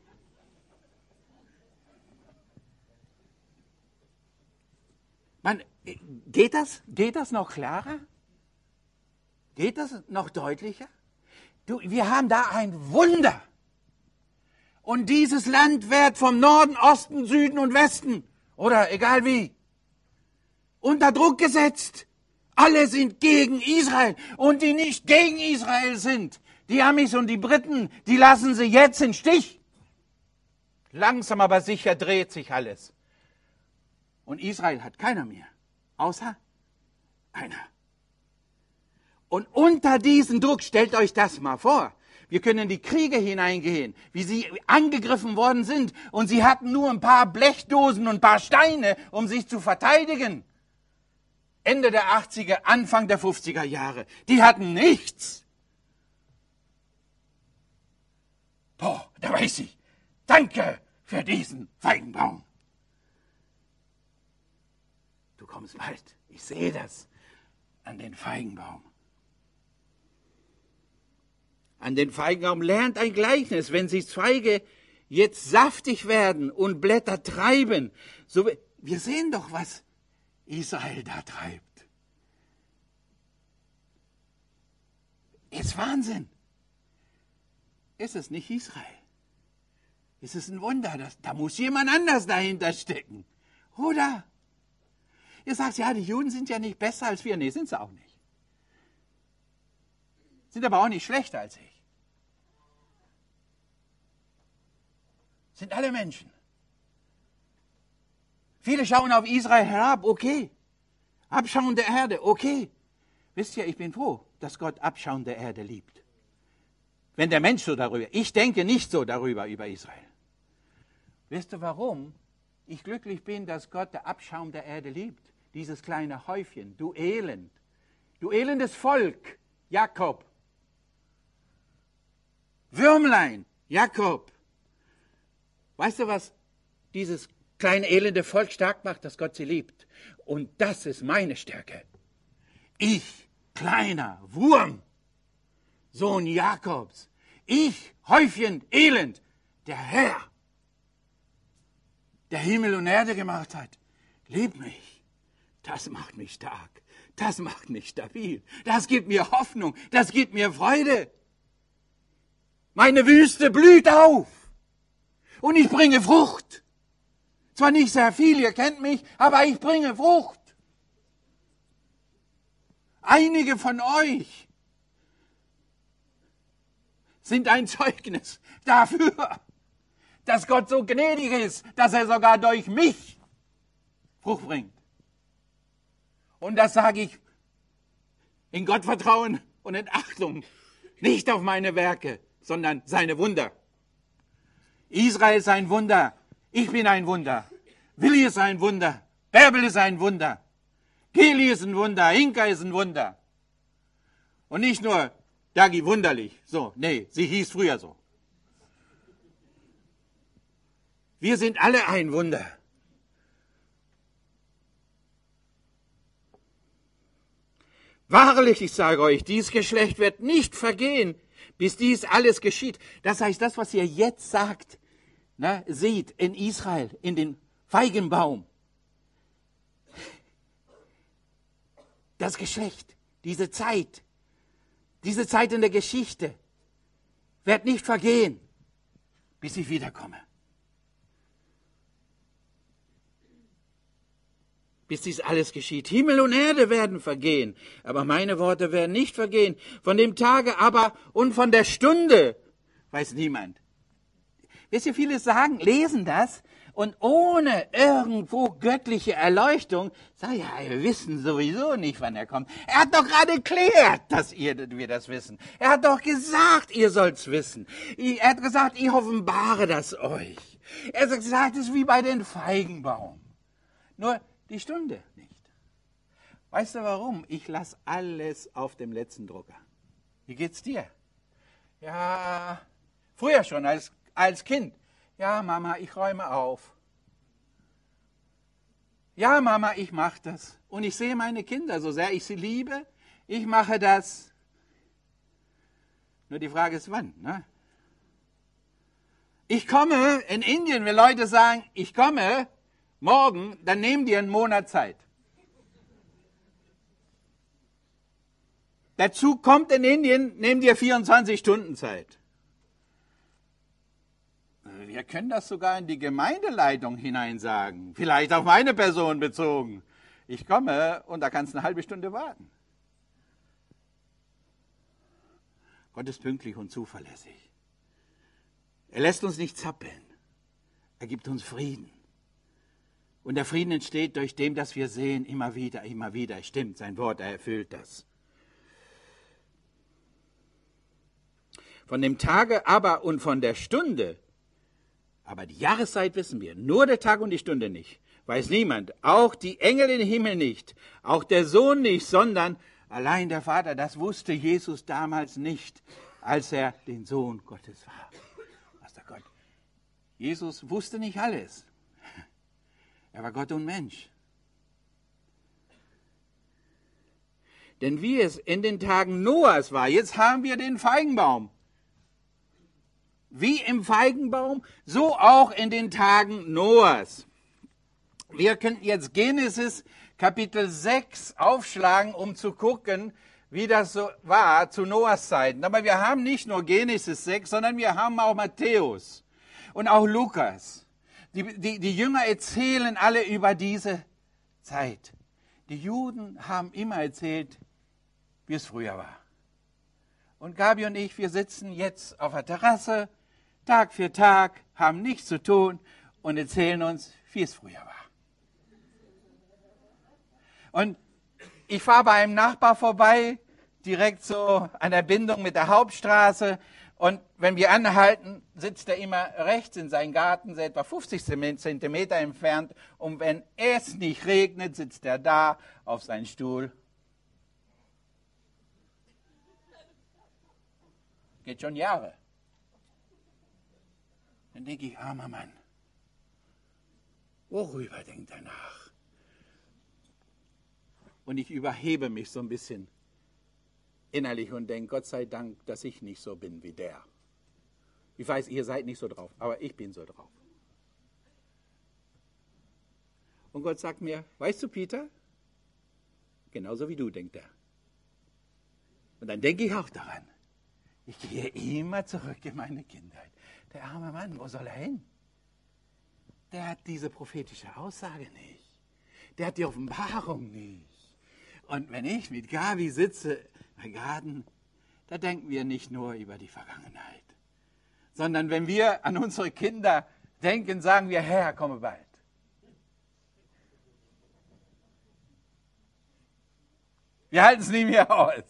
Geht das noch klarer? Geht das noch deutlicher? Wir haben da ein Wunder. Und dieses Land wird vom Norden, Osten, Süden und Westen, oder egal wie, unter Druck gesetzt. Alle sind gegen Israel. Und die nicht gegen Israel sind, die Amis und die Briten, die lassen sie jetzt im Stich. Langsam aber sicher dreht sich alles. Und Israel hat keiner mehr, außer einer. Und unter diesen Druck, stellt euch das mal vor, wir können in die Kriege hineingehen, wie sie angegriffen worden sind. Und sie hatten nur ein paar Blechdosen und ein paar Steine, um sich zu verteidigen. Ende der 80er, Anfang der 50er Jahre. Die hatten nichts. Boah, da weiß ich. Danke für diesen Feigenbaum. Du kommst bald. Ich sehe das an den Feigenbaum. An den Feigenbaum lernt ein Gleichnis, wenn sie Zweige jetzt saftig werden und Blätter treiben. So, wir sehen doch, was Israel da treibt. Ist Wahnsinn. Ist es nicht Israel? Ist es ein Wunder? Da muss jemand anders dahinter stecken. Oder? Ihr sagt, ja, die Juden sind ja nicht besser als wir. Nee, sind sie auch nicht. Sind aber auch nicht schlechter als ich. Sind alle Menschen. Viele schauen auf Israel herab, okay. Abschauen der Erde, okay. Wisst ihr, ich bin froh, dass Gott Abschauen der Erde liebt. Wenn der Mensch so darüber, ich denke nicht so darüber, über Israel. Wisst ihr, warum ich glücklich bin, dass Gott der Abschaum der Erde liebt? Dieses kleine Häufchen, du elendes Volk, Jakob. Würmlein, Jakob. Weißt du, was dieses kleine elende Volk stark macht, dass Gott sie liebt? Und das ist meine Stärke. Ich, kleiner Wurm, Sohn Jakobs, ich, Häufchen, elend, der Herr, der Himmel und Erde gemacht hat, liebt mich. Das macht mich stark, das macht mich stabil, das gibt mir Hoffnung, das gibt mir Freude. Meine Wüste blüht auf und ich bringe Frucht. Zwar nicht sehr viel, ihr kennt mich, aber ich bringe Frucht. Einige von euch sind ein Zeugnis dafür, dass Gott so gnädig ist, dass er sogar durch mich Frucht bringt. Und das sage ich in Gottvertrauen und in Achtung, nicht auf meine Werke, sondern seine Wunder. Israel ist ein Wunder, ich bin ein Wunder, Willi ist ein Wunder, Bärbel ist ein Wunder, Geli ist ein Wunder, Inka ist ein Wunder. Und nicht nur Dagi wunderlich, so, nee, sie hieß früher so. Wir sind alle ein Wunder. Wahrlich, ich sage euch, dieses Geschlecht wird nicht vergehen, bis dies alles geschieht. Das heißt, das, was ihr jetzt sagt, seht in Israel, in den Feigenbaum. Das Geschlecht, diese Zeit in der Geschichte wird nicht vergehen, bis ich wiederkomme. Bis dies alles geschieht. Himmel und Erde werden vergehen, aber meine Worte werden nicht vergehen. Von dem Tage aber und von der Stunde weiß niemand. Wisst ihr, viele lesen das und ohne irgendwo göttliche Erleuchtung sagen, ja, wir wissen sowieso nicht, wann er kommt. Er hat doch gerade erklärt, dass wir das wissen. Er hat doch gesagt, ihr sollt's wissen. Er hat gesagt, ich offenbare das euch. Er hat gesagt, es ist wie bei den Feigenbaum. Nur die Stunde nicht. Weißt du warum? Ich lasse alles auf dem letzten Drucker. Wie geht's dir? Ja, früher schon als Kind. Ja, Mama, ich räume auf. Ja, Mama, ich mache das. Und ich sehe meine Kinder, so sehr ich sie liebe, ich mache das. Nur die Frage ist, wann? Ne? Ich komme in Indien, wenn Leute sagen, ich komme morgen, dann nehmen die einen Monat Zeit. Dazu kommt in Indien, nehmen die 24 Stunden Zeit. Wir können das sogar in die Gemeindeleitung hinein sagen. Vielleicht auf meine Person bezogen. Ich komme und da kannst du eine halbe Stunde warten. Gott ist pünktlich und zuverlässig. Er lässt uns nicht zappeln. Er gibt uns Frieden. Und der Frieden entsteht durch dem, dass wir sehen, immer wieder. Stimmt, sein Wort, er erfüllt das. Von dem Tage aber und von der Stunde, aber die Jahreszeit wissen wir, nur der Tag und die Stunde nicht. Weiß niemand, auch die Engel im Himmel nicht, auch der Sohn nicht, sondern allein der Vater. Das wusste Jesus damals nicht, als er den Sohn Gottes war. Gott. Jesus wusste nicht alles. Er war Gott und Mensch. Denn wie es in den Tagen Noahs war, jetzt haben wir den Feigenbaum. Wie im Feigenbaum, so auch in den Tagen Noahs. Wir könnten jetzt Genesis Kapitel 6 aufschlagen, um zu gucken, wie das so war zu Noahs Zeiten. Aber wir haben nicht nur Genesis 6, sondern wir haben auch Matthäus und auch Lukas. Die Jünger erzählen alle über diese Zeit. Die Juden haben immer erzählt, wie es früher war. Und Gabi und ich, wir sitzen jetzt auf der Terrasse, Tag für Tag, haben nichts zu tun und erzählen uns, wie es früher war. Und ich fahre bei einem Nachbar vorbei, direkt so an der Bindung mit der Hauptstraße. Und wenn wir anhalten, sitzt er immer rechts in seinem Garten, so etwa 50 Zentimeter entfernt. Und wenn es nicht regnet, sitzt er da auf seinem Stuhl. Geht schon Jahre. Dann denke ich, armer Mann, worüber denkt er nach? Und ich überhebe mich so ein bisschen innerlich und denke, Gott sei Dank, dass ich nicht so bin wie der. Ich weiß, ihr seid nicht so drauf, aber ich bin so drauf. Und Gott sagt mir, weißt du, Peter, genauso wie du, denkt er. Und dann denke ich auch daran. Ich gehe immer zurück in meine Kindheit. Der arme Mann, wo soll er hin? Der hat diese prophetische Aussage nicht. Der hat die Offenbarung nicht. Und wenn ich mit Gabi sitze im Garten, da denken wir nicht nur über die Vergangenheit, sondern wenn wir an unsere Kinder denken, sagen wir, Herr, komme bald. Wir halten es nie mehr aus.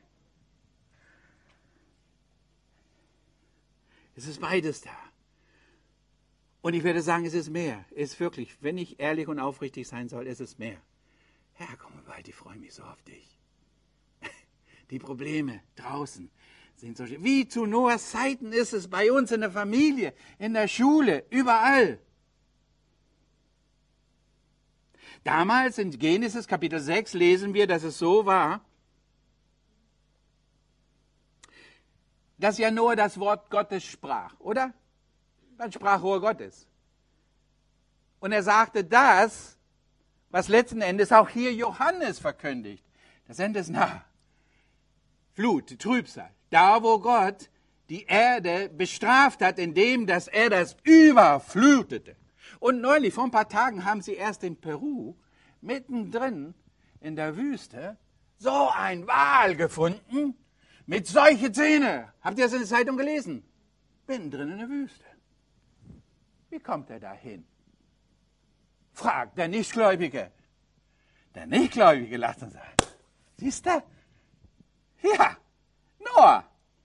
Es ist beides da. Und ich werde sagen, es ist mehr. Es ist wirklich, wenn ich ehrlich und aufrichtig sein soll, es ist mehr. Herr, komm bald, ich freue mich so auf dich. Die Probleme draußen sind so schön. Wie zu Noahs Zeiten ist es bei uns in der Familie, in der Schule, überall. Damals in Genesis Kapitel 6 lesen wir, dass es so war, dass ja Noah das Wort Gottes sprach, oder? Das Sprachrohr Gottes. Und er sagte das, was letzten Endes auch hier Johannes verkündigt. Das Ende ist nah. Flut, Trübsal. Da, wo Gott die Erde bestraft hat, indem dass er das überflutete. Und neulich, vor ein paar Tagen, haben sie erst in Peru, mittendrin in der Wüste, so ein Wal gefunden, mit solchen Zähnen. Habt ihr das in der Zeitung gelesen? Mittendrin in der Wüste. Wie kommt er da hin? Fragt der Nichtgläubige. Der Nichtgläubige lacht und sagt, siehst du? Ja, Noah.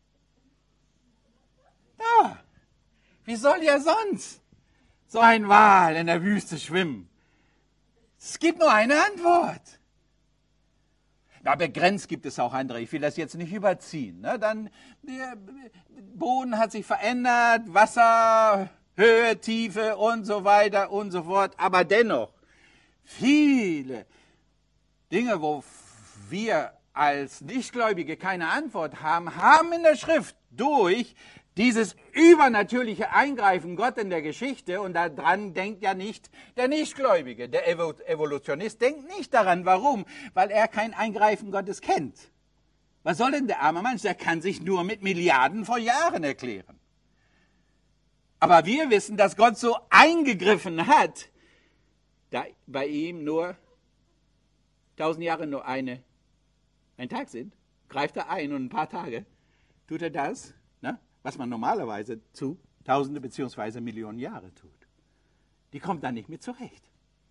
Ja, wie soll ja sonst so ein Wal in der Wüste schwimmen? Es gibt nur eine Antwort. Na, begrenzt gibt es auch andere. Ich will das jetzt nicht überziehen. Ne? Dann, der Boden hat sich verändert, Wasser, Höhe, Tiefe und so weiter und so fort. Aber dennoch, viele Dinge, wo wir als Nichtgläubige keine Antwort haben, haben in der Schrift durch dieses übernatürliche Eingreifen Gott in der Geschichte, und daran denkt ja nicht der Nichtgläubige, der Evolutionist denkt nicht daran. Warum? Weil er kein Eingreifen Gottes kennt. Was soll denn der arme Mensch? Der kann sich nur mit Milliarden von Jahren erklären. Aber wir wissen, dass Gott so eingegriffen hat, da bei ihm nur 1000 Jahre nur ein Tag sind, greift er ein und ein paar Tage tut er das, ne, was man normalerweise zu Tausende bzw. Millionen Jahre tut. Die kommt dann nicht mehr zurecht.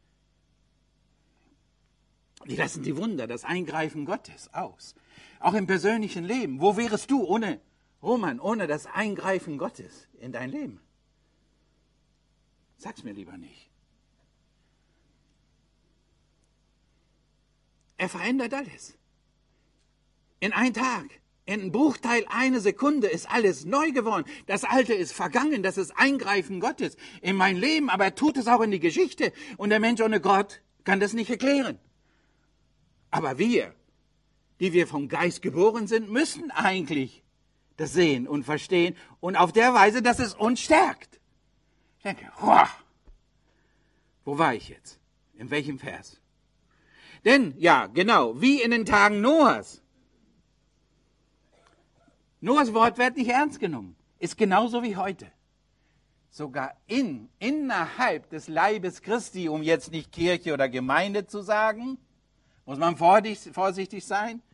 Die lassen die Wunder, das Eingreifen Gottes aus. Auch im persönlichen Leben. Wo wärest du ohne, Roman, ohne das Eingreifen Gottes in dein Leben? Sag's mir lieber nicht. Er verändert alles. In einem Tag, in einem Bruchteil einer Sekunde ist alles neu geworden. Das Alte ist vergangen, das ist Eingreifen Gottes in mein Leben, aber er tut es auch in die Geschichte. Und der Mensch ohne Gott kann das nicht erklären. Aber wir, die wir vom Geist geboren sind, müssen eigentlich das sehen und verstehen und auf der Weise, dass es uns stärkt. Ich denke, wo war ich jetzt? In welchem Vers? Denn, ja, genau, wie in den Tagen Noahs. Noahs Wort wird nicht ernst genommen. Ist genauso wie heute. Sogar innerhalb des Leibes Christi, um jetzt nicht Kirche oder Gemeinde zu sagen, muss man vorsichtig sein.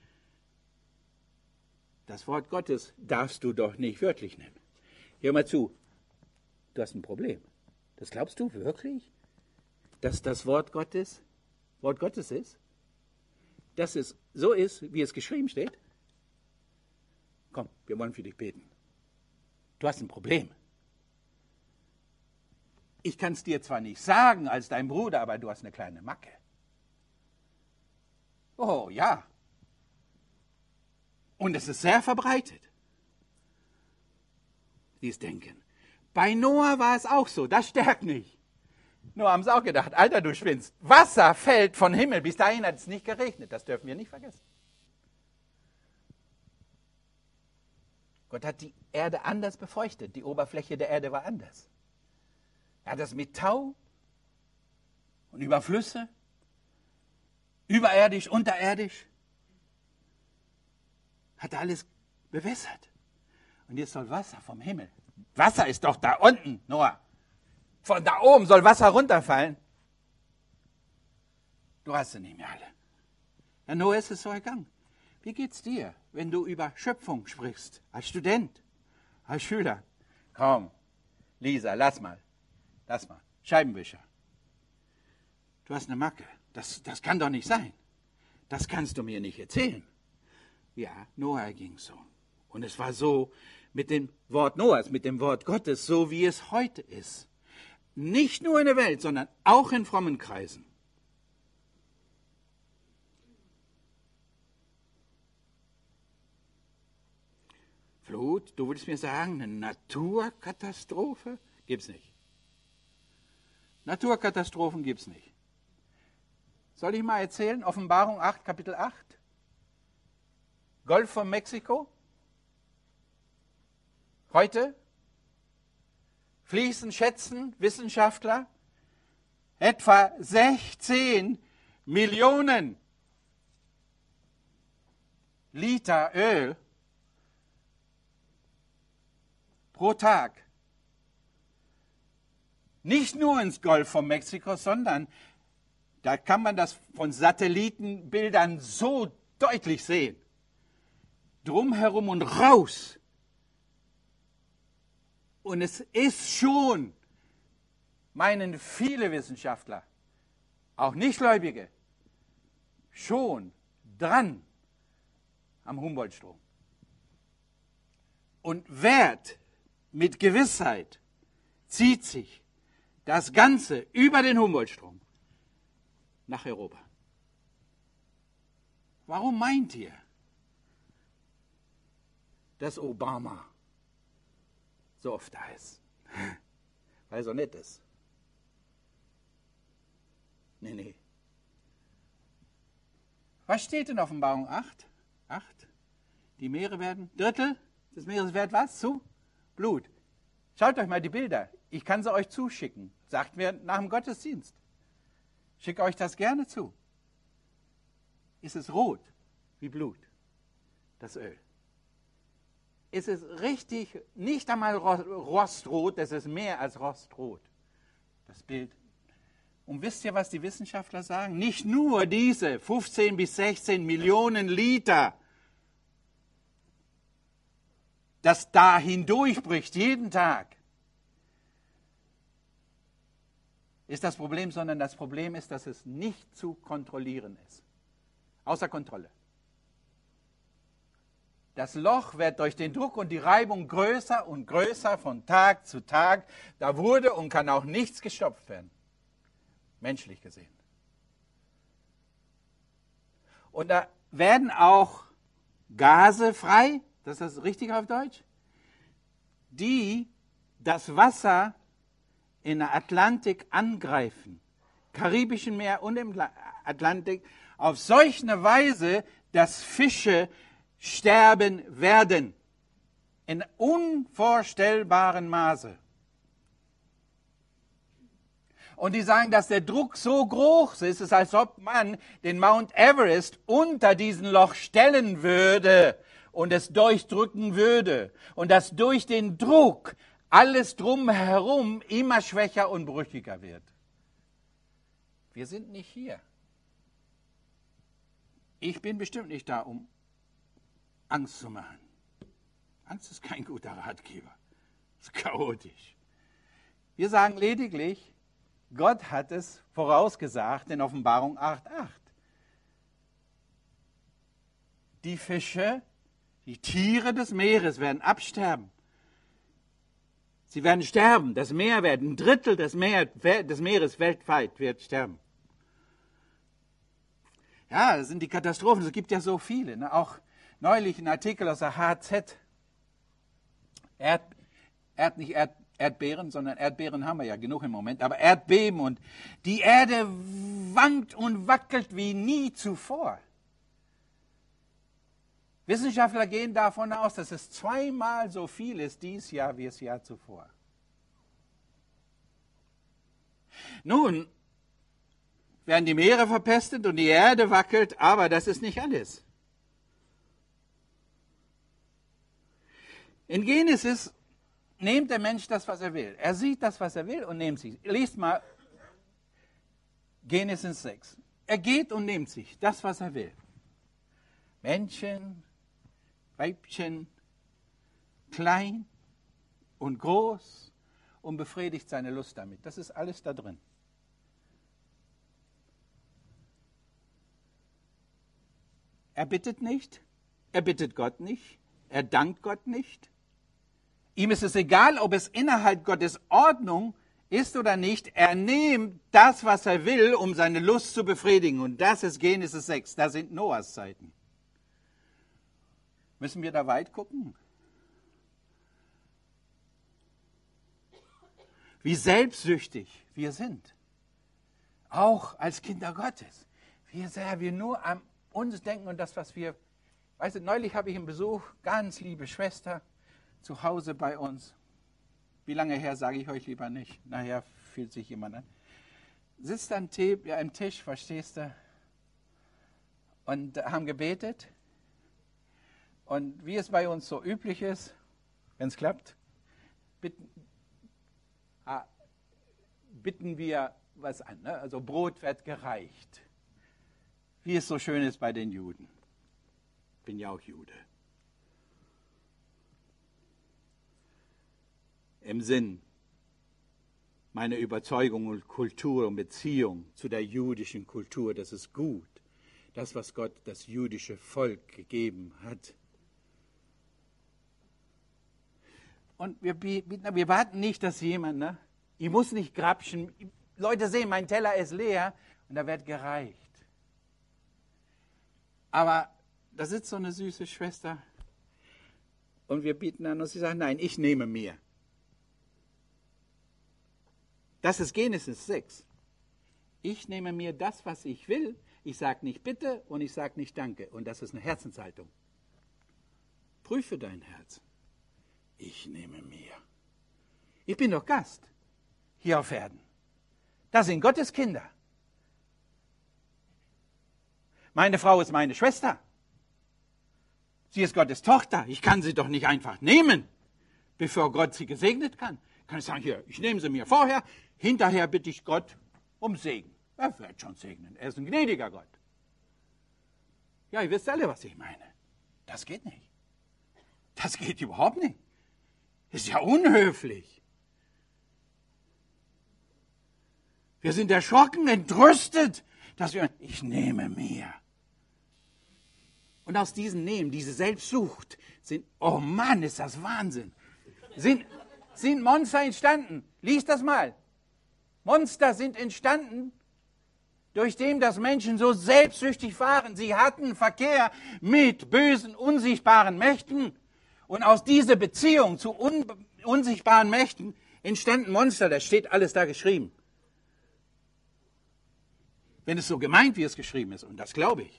Das Wort Gottes darfst du doch nicht wörtlich nehmen. Hör mal zu, du hast ein Problem. Das glaubst du wirklich, dass das Wort Gottes ist? Dass es so ist, wie es geschrieben steht? Komm, wir wollen für dich beten. Du hast ein Problem. Ich kann es dir zwar nicht sagen als dein Bruder, aber du hast eine kleine Macke. Oh ja. Und es ist sehr verbreitet. Dieses Denken. Bei Noah war es auch so, das stärkt nicht. Noah haben sie auch gedacht, Alter, du schwindst. Wasser fällt vom Himmel, bis dahin hat es nicht geregnet, das dürfen wir nicht vergessen. Gott hat die Erde anders befeuchtet, die Oberfläche der Erde war anders. Er hat das mit Tau und über Flüsse, überirdisch, unterirdisch, hat er alles bewässert. Und jetzt soll Wasser vom Himmel. Wasser ist doch da unten, Noah. Von da oben soll Wasser runterfallen. Du hast sie nicht mehr alle. Ja, Noah ist es so ergangen. Wie geht's dir, wenn du über Schöpfung sprichst? Als Student, als Schüler? Komm, Lisa, lass mal. Scheibenwischer. Du hast eine Macke. Das kann doch nicht sein. Das kannst du mir nicht erzählen. Ja, Noah ging so. Und es war so mit dem Wort Noahs, mit dem Wort Gottes, so wie es heute ist. Nicht nur in der Welt, sondern auch in frommen Kreisen. Flut, du würdest mir sagen, eine Naturkatastrophe? Gibt's nicht. Naturkatastrophen gibt's nicht. Soll ich mal erzählen? Offenbarung 8, Kapitel 8. Golf von Mexiko. Heute fließen, schätzen Wissenschaftler, etwa 16 Millionen Liter Öl pro Tag. Nicht nur ins Golf von Mexiko, sondern da kann man das von Satellitenbildern so deutlich sehen. Drumherum und raus. Und es ist schon, meinen viele Wissenschaftler, auch Nichtgläubige, schon dran am Humboldtstrom. Und Wert mit Gewissheit zieht sich das Ganze über den Humboldtstrom nach Europa. Warum meint ihr, dass Obama so oft da ist? Weil er so nett ist. Nee. Was steht in Offenbarung 8? 8. Die Meere werden, Drittel des Meeres wird was? Zu Blut. Schaut euch mal die Bilder. Ich kann sie euch zuschicken. Sagt mir nach dem Gottesdienst. Schicke euch das gerne zu. Ist es rot wie Blut, das Öl? Ist es richtig, nicht einmal rostrot, es ist mehr als rostrot, das Bild. Und wisst ihr, was die Wissenschaftler sagen? Nicht nur diese 15 bis 16 Millionen Liter, das da hindurchbricht jeden Tag, ist das Problem, sondern das Problem ist, dass es nicht zu kontrollieren ist. Außer Kontrolle. Das Loch wird durch den Druck und die Reibung größer und größer von Tag zu Tag. Da wurde und kann auch nichts gestopft werden. Menschlich gesehen. Und da werden auch Gase frei, das ist das richtig auf Deutsch, die das Wasser in der Atlantik angreifen, Karibischen Meer und im Atlantik, auf solche Weise, dass Fische sterben werden. In unvorstellbarem Maße. Und die sagen, dass der Druck so groß ist, es ist, als ob man den Mount Everest unter diesen Loch stellen würde und es durchdrücken würde. Und dass durch den Druck alles drumherum immer schwächer und brüchiger wird. Wir sind nicht hier. Ich bin bestimmt nicht da, um Angst zu machen. Angst ist kein guter Ratgeber. Es ist chaotisch. Wir sagen lediglich, Gott hat es vorausgesagt in Offenbarung 8,8. Die Fische, die Tiere des Meeres werden absterben. Sie werden sterben. Das Meer wird, ein Drittel des Meeres weltweit wird sterben. Ja, das sind die Katastrophen. Es gibt ja so viele. Ne? Auch neulich ein Artikel aus der HZ. Erdbeeren, sondern Erdbeeren haben wir ja genug im Moment. Aber Erdbeben und die Erde wankt und wackelt wie nie zuvor. Wissenschaftler gehen davon aus, dass es 2-mal so viel ist dieses Jahr wie das Jahr zuvor. Nun werden die Meere verpestet und die Erde wackelt, aber das ist nicht alles. In Genesis nimmt der Mensch das, was er will. Er sieht das, was er will und nimmt sich. Lest mal Genesis 6. Er geht und nimmt sich das, was er will. Männchen, Weibchen, klein und groß und befriedigt seine Lust damit. Das ist alles da drin. Er bittet nicht, er bittet Gott nicht, er dankt Gott nicht. Ihm ist es egal, ob es innerhalb Gottes Ordnung ist oder nicht. Er nimmt das, was er will, um seine Lust zu befriedigen. Und das ist Genesis 6, das sind Noahs Zeiten. Müssen wir da weit gucken? Wie selbstsüchtig wir sind. Auch als Kinder Gottes. Wie sehr wir nur an uns denken und das, was wir... Weißt du, neulich habe ich einen Besuch, ganz liebe Schwester, zu Hause bei uns. Wie lange her, sage ich euch lieber nicht. Nachher fühlt sich jemand an. Sitzt am Tisch, verstehst du, und haben gebetet. Und wie es bei uns so üblich ist, wenn es klappt, bitten wir was an. Ne? Also Brot wird gereicht. Wie es so schön ist bei den Juden. Ich bin ja auch Jude. Im Sinn meiner Überzeugung und Kultur und Beziehung zu der jüdischen Kultur, das ist gut. Das, was Gott das jüdische Volk gegeben hat. Und wir warten nicht, dass jemand, ne? Ich muss nicht grapschen. Leute sehen, mein Teller ist leer und da wird gereicht. Aber da sitzt so eine süße Schwester und wir bieten an und sie sagt, nein, ich nehme mir. Das ist Genesis 6. Ich nehme mir das, was ich will. Ich sage nicht bitte und ich sage nicht danke. Und das ist eine Herzenshaltung. Prüfe dein Herz. Ich nehme mir. Ich bin doch Gast hier auf Erden. Das sind Gottes Kinder. Meine Frau ist meine Schwester. Sie ist Gottes Tochter. Ich kann sie doch nicht einfach nehmen, bevor Gott sie gesegnet kann. Kann ich sagen, hier, ich nehme sie mir vorher, hinterher bitte ich Gott um Segen. Er wird schon segnen. Er ist ein gnädiger Gott. Ja, ihr wisst alle, was ich meine. Das geht nicht. Das geht überhaupt nicht. Ist ja unhöflich. Wir sind erschrocken, entrüstet, dass ich nehme mir. Und aus diesem Nehmen, diese Selbstsucht, oh Mann, ist das Wahnsinn. Sind Monster entstanden. Lies das mal. Monster sind entstanden, durch dem, dass Menschen so selbstsüchtig waren. Sie hatten Verkehr mit bösen, unsichtbaren Mächten. Und aus dieser Beziehung zu unsichtbaren Mächten entstanden Monster. Das steht alles da geschrieben. Wenn es so gemeint, wie es geschrieben ist. Und das glaube ich.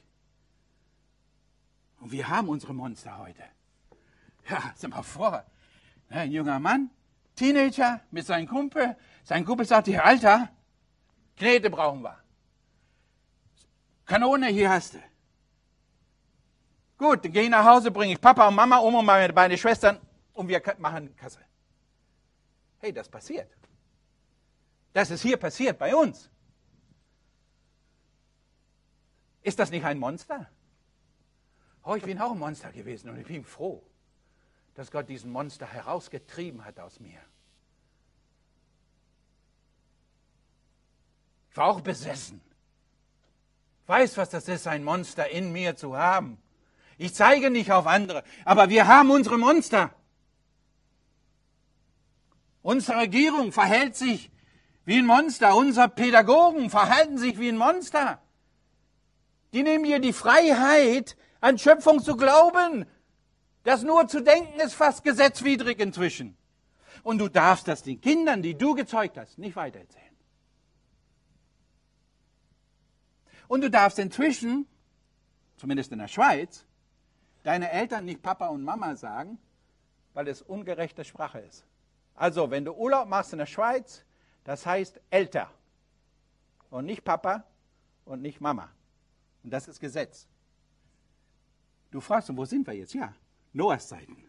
Und wir haben unsere Monster heute. Ja, stell mal vor. Ein junger Mann, Teenager mit seinem Kumpel. Sein Kumpel sagt, hier, Alter, Knete brauchen wir. Kanone, hier hast du. Gut, dann gehe ich nach Hause, bringe ich Papa und Mama um und meine beiden Schwestern und wir machen Kasse. Hey, das passiert. Das ist hier passiert bei uns. Ist das nicht ein Monster? Oh, ich bin auch ein Monster gewesen und ich bin froh, dass Gott diesen Monster herausgetrieben hat aus mir. Ich war auch besessen. Ich weiß, was das ist, ein Monster in mir zu haben. Ich zeige nicht auf andere, aber wir haben unsere Monster. Unsere Regierung verhält sich wie ein Monster. Unsere Pädagogen verhalten sich wie ein Monster. Die nehmen dir die Freiheit, an Schöpfung zu glauben. Das nur zu denken ist fast gesetzwidrig inzwischen. Und du darfst das den Kindern, die du gezeugt hast, nicht weitererzählen. Und du darfst inzwischen, zumindest in der Schweiz, deine Eltern nicht Papa und Mama sagen, weil es ungerechte Sprache ist. Also, wenn du Urlaub machst in der Schweiz, das heißt älter. Und nicht Papa und nicht Mama. Und das ist Gesetz. Du fragst, wo sind wir jetzt? Ja, Noahs Zeiten.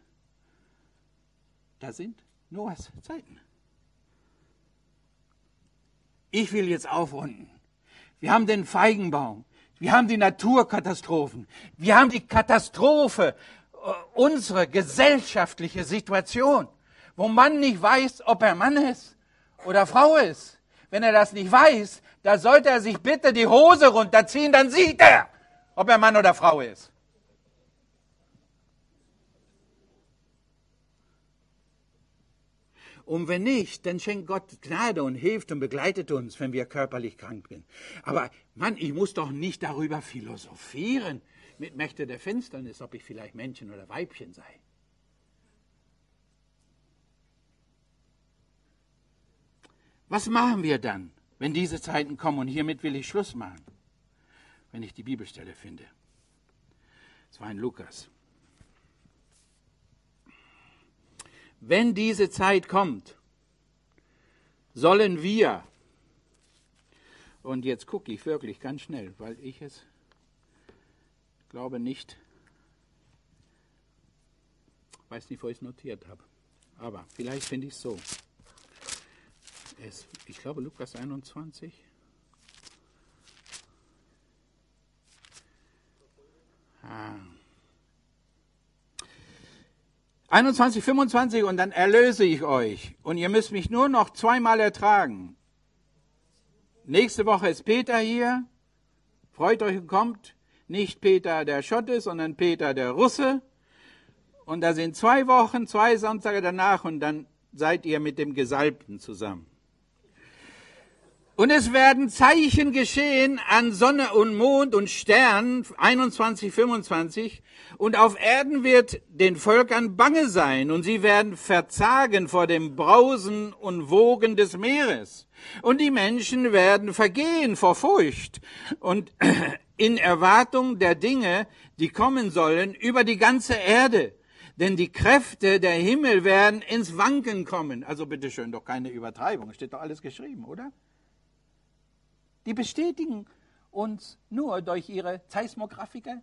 Da sind Noahs Zeiten. Ich will jetzt aufrunden. Wir haben den Feigenbaum. Wir haben die Naturkatastrophen. Wir haben die Katastrophe, unsere gesellschaftliche Situation, wo Mann nicht weiß, ob er Mann ist oder Frau ist. Wenn er das nicht weiß, da sollte er sich bitte die Hose runterziehen, dann sieht er, ob er Mann oder Frau ist. Und wenn nicht, dann schenkt Gott Gnade und hilft und begleitet uns, wenn wir körperlich krank sind. Aber Mann, ich muss doch nicht darüber philosophieren mit Mächte der Finsternis, ob ich vielleicht Männchen oder Weibchen sei. Was machen wir dann, wenn diese Zeiten kommen? Und hiermit will ich Schluss machen. wenn ich die Bibelstelle finde. Es war in Lukas. Wenn diese Zeit kommt, sollen wir, und jetzt gucke ich wirklich ganz schnell, weil ich es glaube nicht, weiß nicht, wo ich es notiert habe, aber vielleicht finde ich es so. Ich glaube Lukas 21. Ah. 21, 25 und dann erlöse ich euch und ihr müsst mich nur noch zweimal ertragen. Nächste Woche ist Peter hier. Freut euch und kommt. Nicht Peter der Schotte, sondern Peter der Russe. Und da sind 2 Wochen, 2 Sonntage danach und dann seid ihr mit dem Gesalbten zusammen. Und es werden Zeichen geschehen an Sonne und Mond und Sternen, 21, 25. Und auf Erden wird den Völkern bange sein und sie werden verzagen vor dem Brausen und Wogen des Meeres. Und die Menschen werden vergehen vor Furcht und in Erwartung der Dinge, die kommen sollen, über die ganze Erde. Denn die Kräfte der Himmel werden ins Wanken kommen. Also bitteschön, doch keine Übertreibung, steht doch alles geschrieben, oder? Die bestätigen uns nur durch ihre Seismographiker,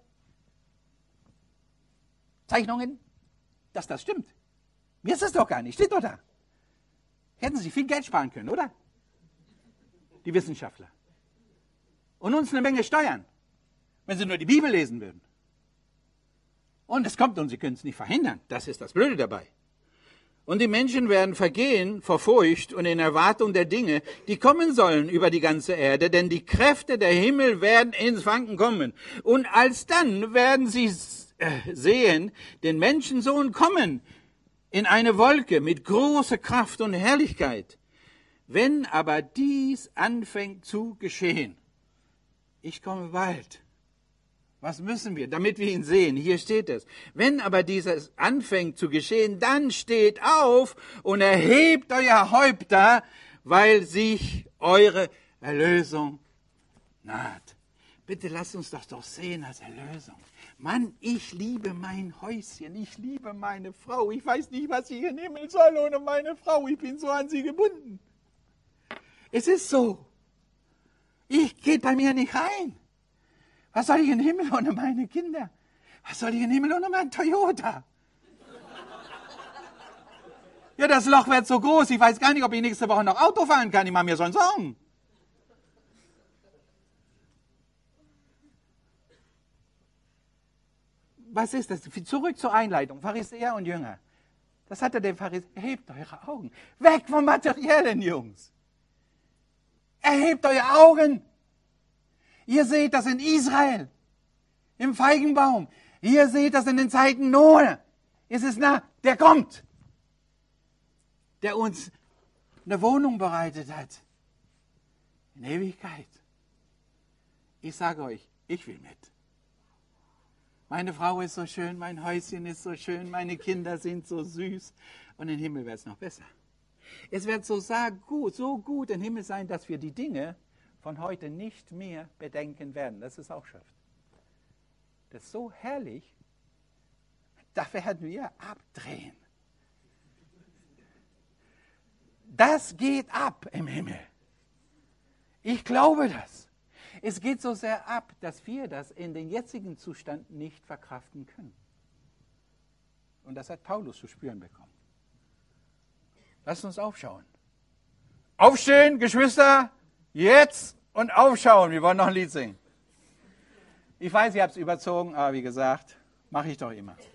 Zeichnungen, dass das stimmt. Mir ist es doch gar nicht, steht doch da. Hätten sie viel Geld sparen können, oder? Die Wissenschaftler. Und uns eine Menge Steuern, wenn sie nur die Bibel lesen würden. Und es kommt und sie können es nicht verhindern. Das ist das Blöde dabei. Und die Menschen werden vergehen vor Furcht und in Erwartung der Dinge, die kommen sollen über die ganze Erde, denn die Kräfte der Himmel werden ins Wanken kommen. Und alsdann werden sie sehen, den Menschensohn kommen in eine Wolke mit großer Kraft und Herrlichkeit. Wenn aber dies anfängt zu geschehen, ich komme bald. Was müssen wir, damit wir ihn sehen? Hier steht es. Wenn aber dieses anfängt zu geschehen, dann steht auf und erhebt euer Häupter, weil sich eure Erlösung naht. Bitte lasst uns das doch sehen als Erlösung. Mann, ich liebe mein Häuschen, ich liebe meine Frau. Ich weiß nicht, was ich in den Himmel soll ohne meine Frau. Ich bin so an sie gebunden. Es ist so. Ich gehe bei mir nicht rein. Was soll ich in den Himmel ohne meine Kinder? Was soll ich in den Himmel ohne meinen Toyota? Ja, das Loch wird so groß, ich weiß gar nicht, ob ich nächste Woche noch Auto fahren kann. Ich mache mir so einen Sorgen. Was ist das? Zurück zur Einleitung. Pharisäer und Jünger. Das hat er dem Pharisäer. Erhebt eure Augen. Weg vom Materiellen, Jungs. Erhebt eure Augen. Ihr seht das in Israel, im Feigenbaum. Ihr seht das in den Zeiten Noah. Es ist nah, der kommt, der uns eine Wohnung bereitet hat. In Ewigkeit. Ich sage euch, ich will mit. Meine Frau ist so schön, mein Häuschen ist so schön, meine Kinder sind so süß. Und im Himmel wird es noch besser. Es wird so gut im Himmel sein, dass wir die Dinge von heute nicht mehr bedenken werden. Das ist auch Schrift. Das ist so herrlich, da werden wir abdrehen. Das geht ab im Himmel. Ich glaube das. Es geht so sehr ab, dass wir das in den jetzigen Zustand nicht verkraften können. Und das hat Paulus zu spüren bekommen. Lasst uns aufschauen. Aufstehen, Geschwister! Jetzt und aufschauen. Wir wollen noch ein Lied singen. Ich weiß, ihr habt es überzogen, aber wie gesagt, mache ich doch immer.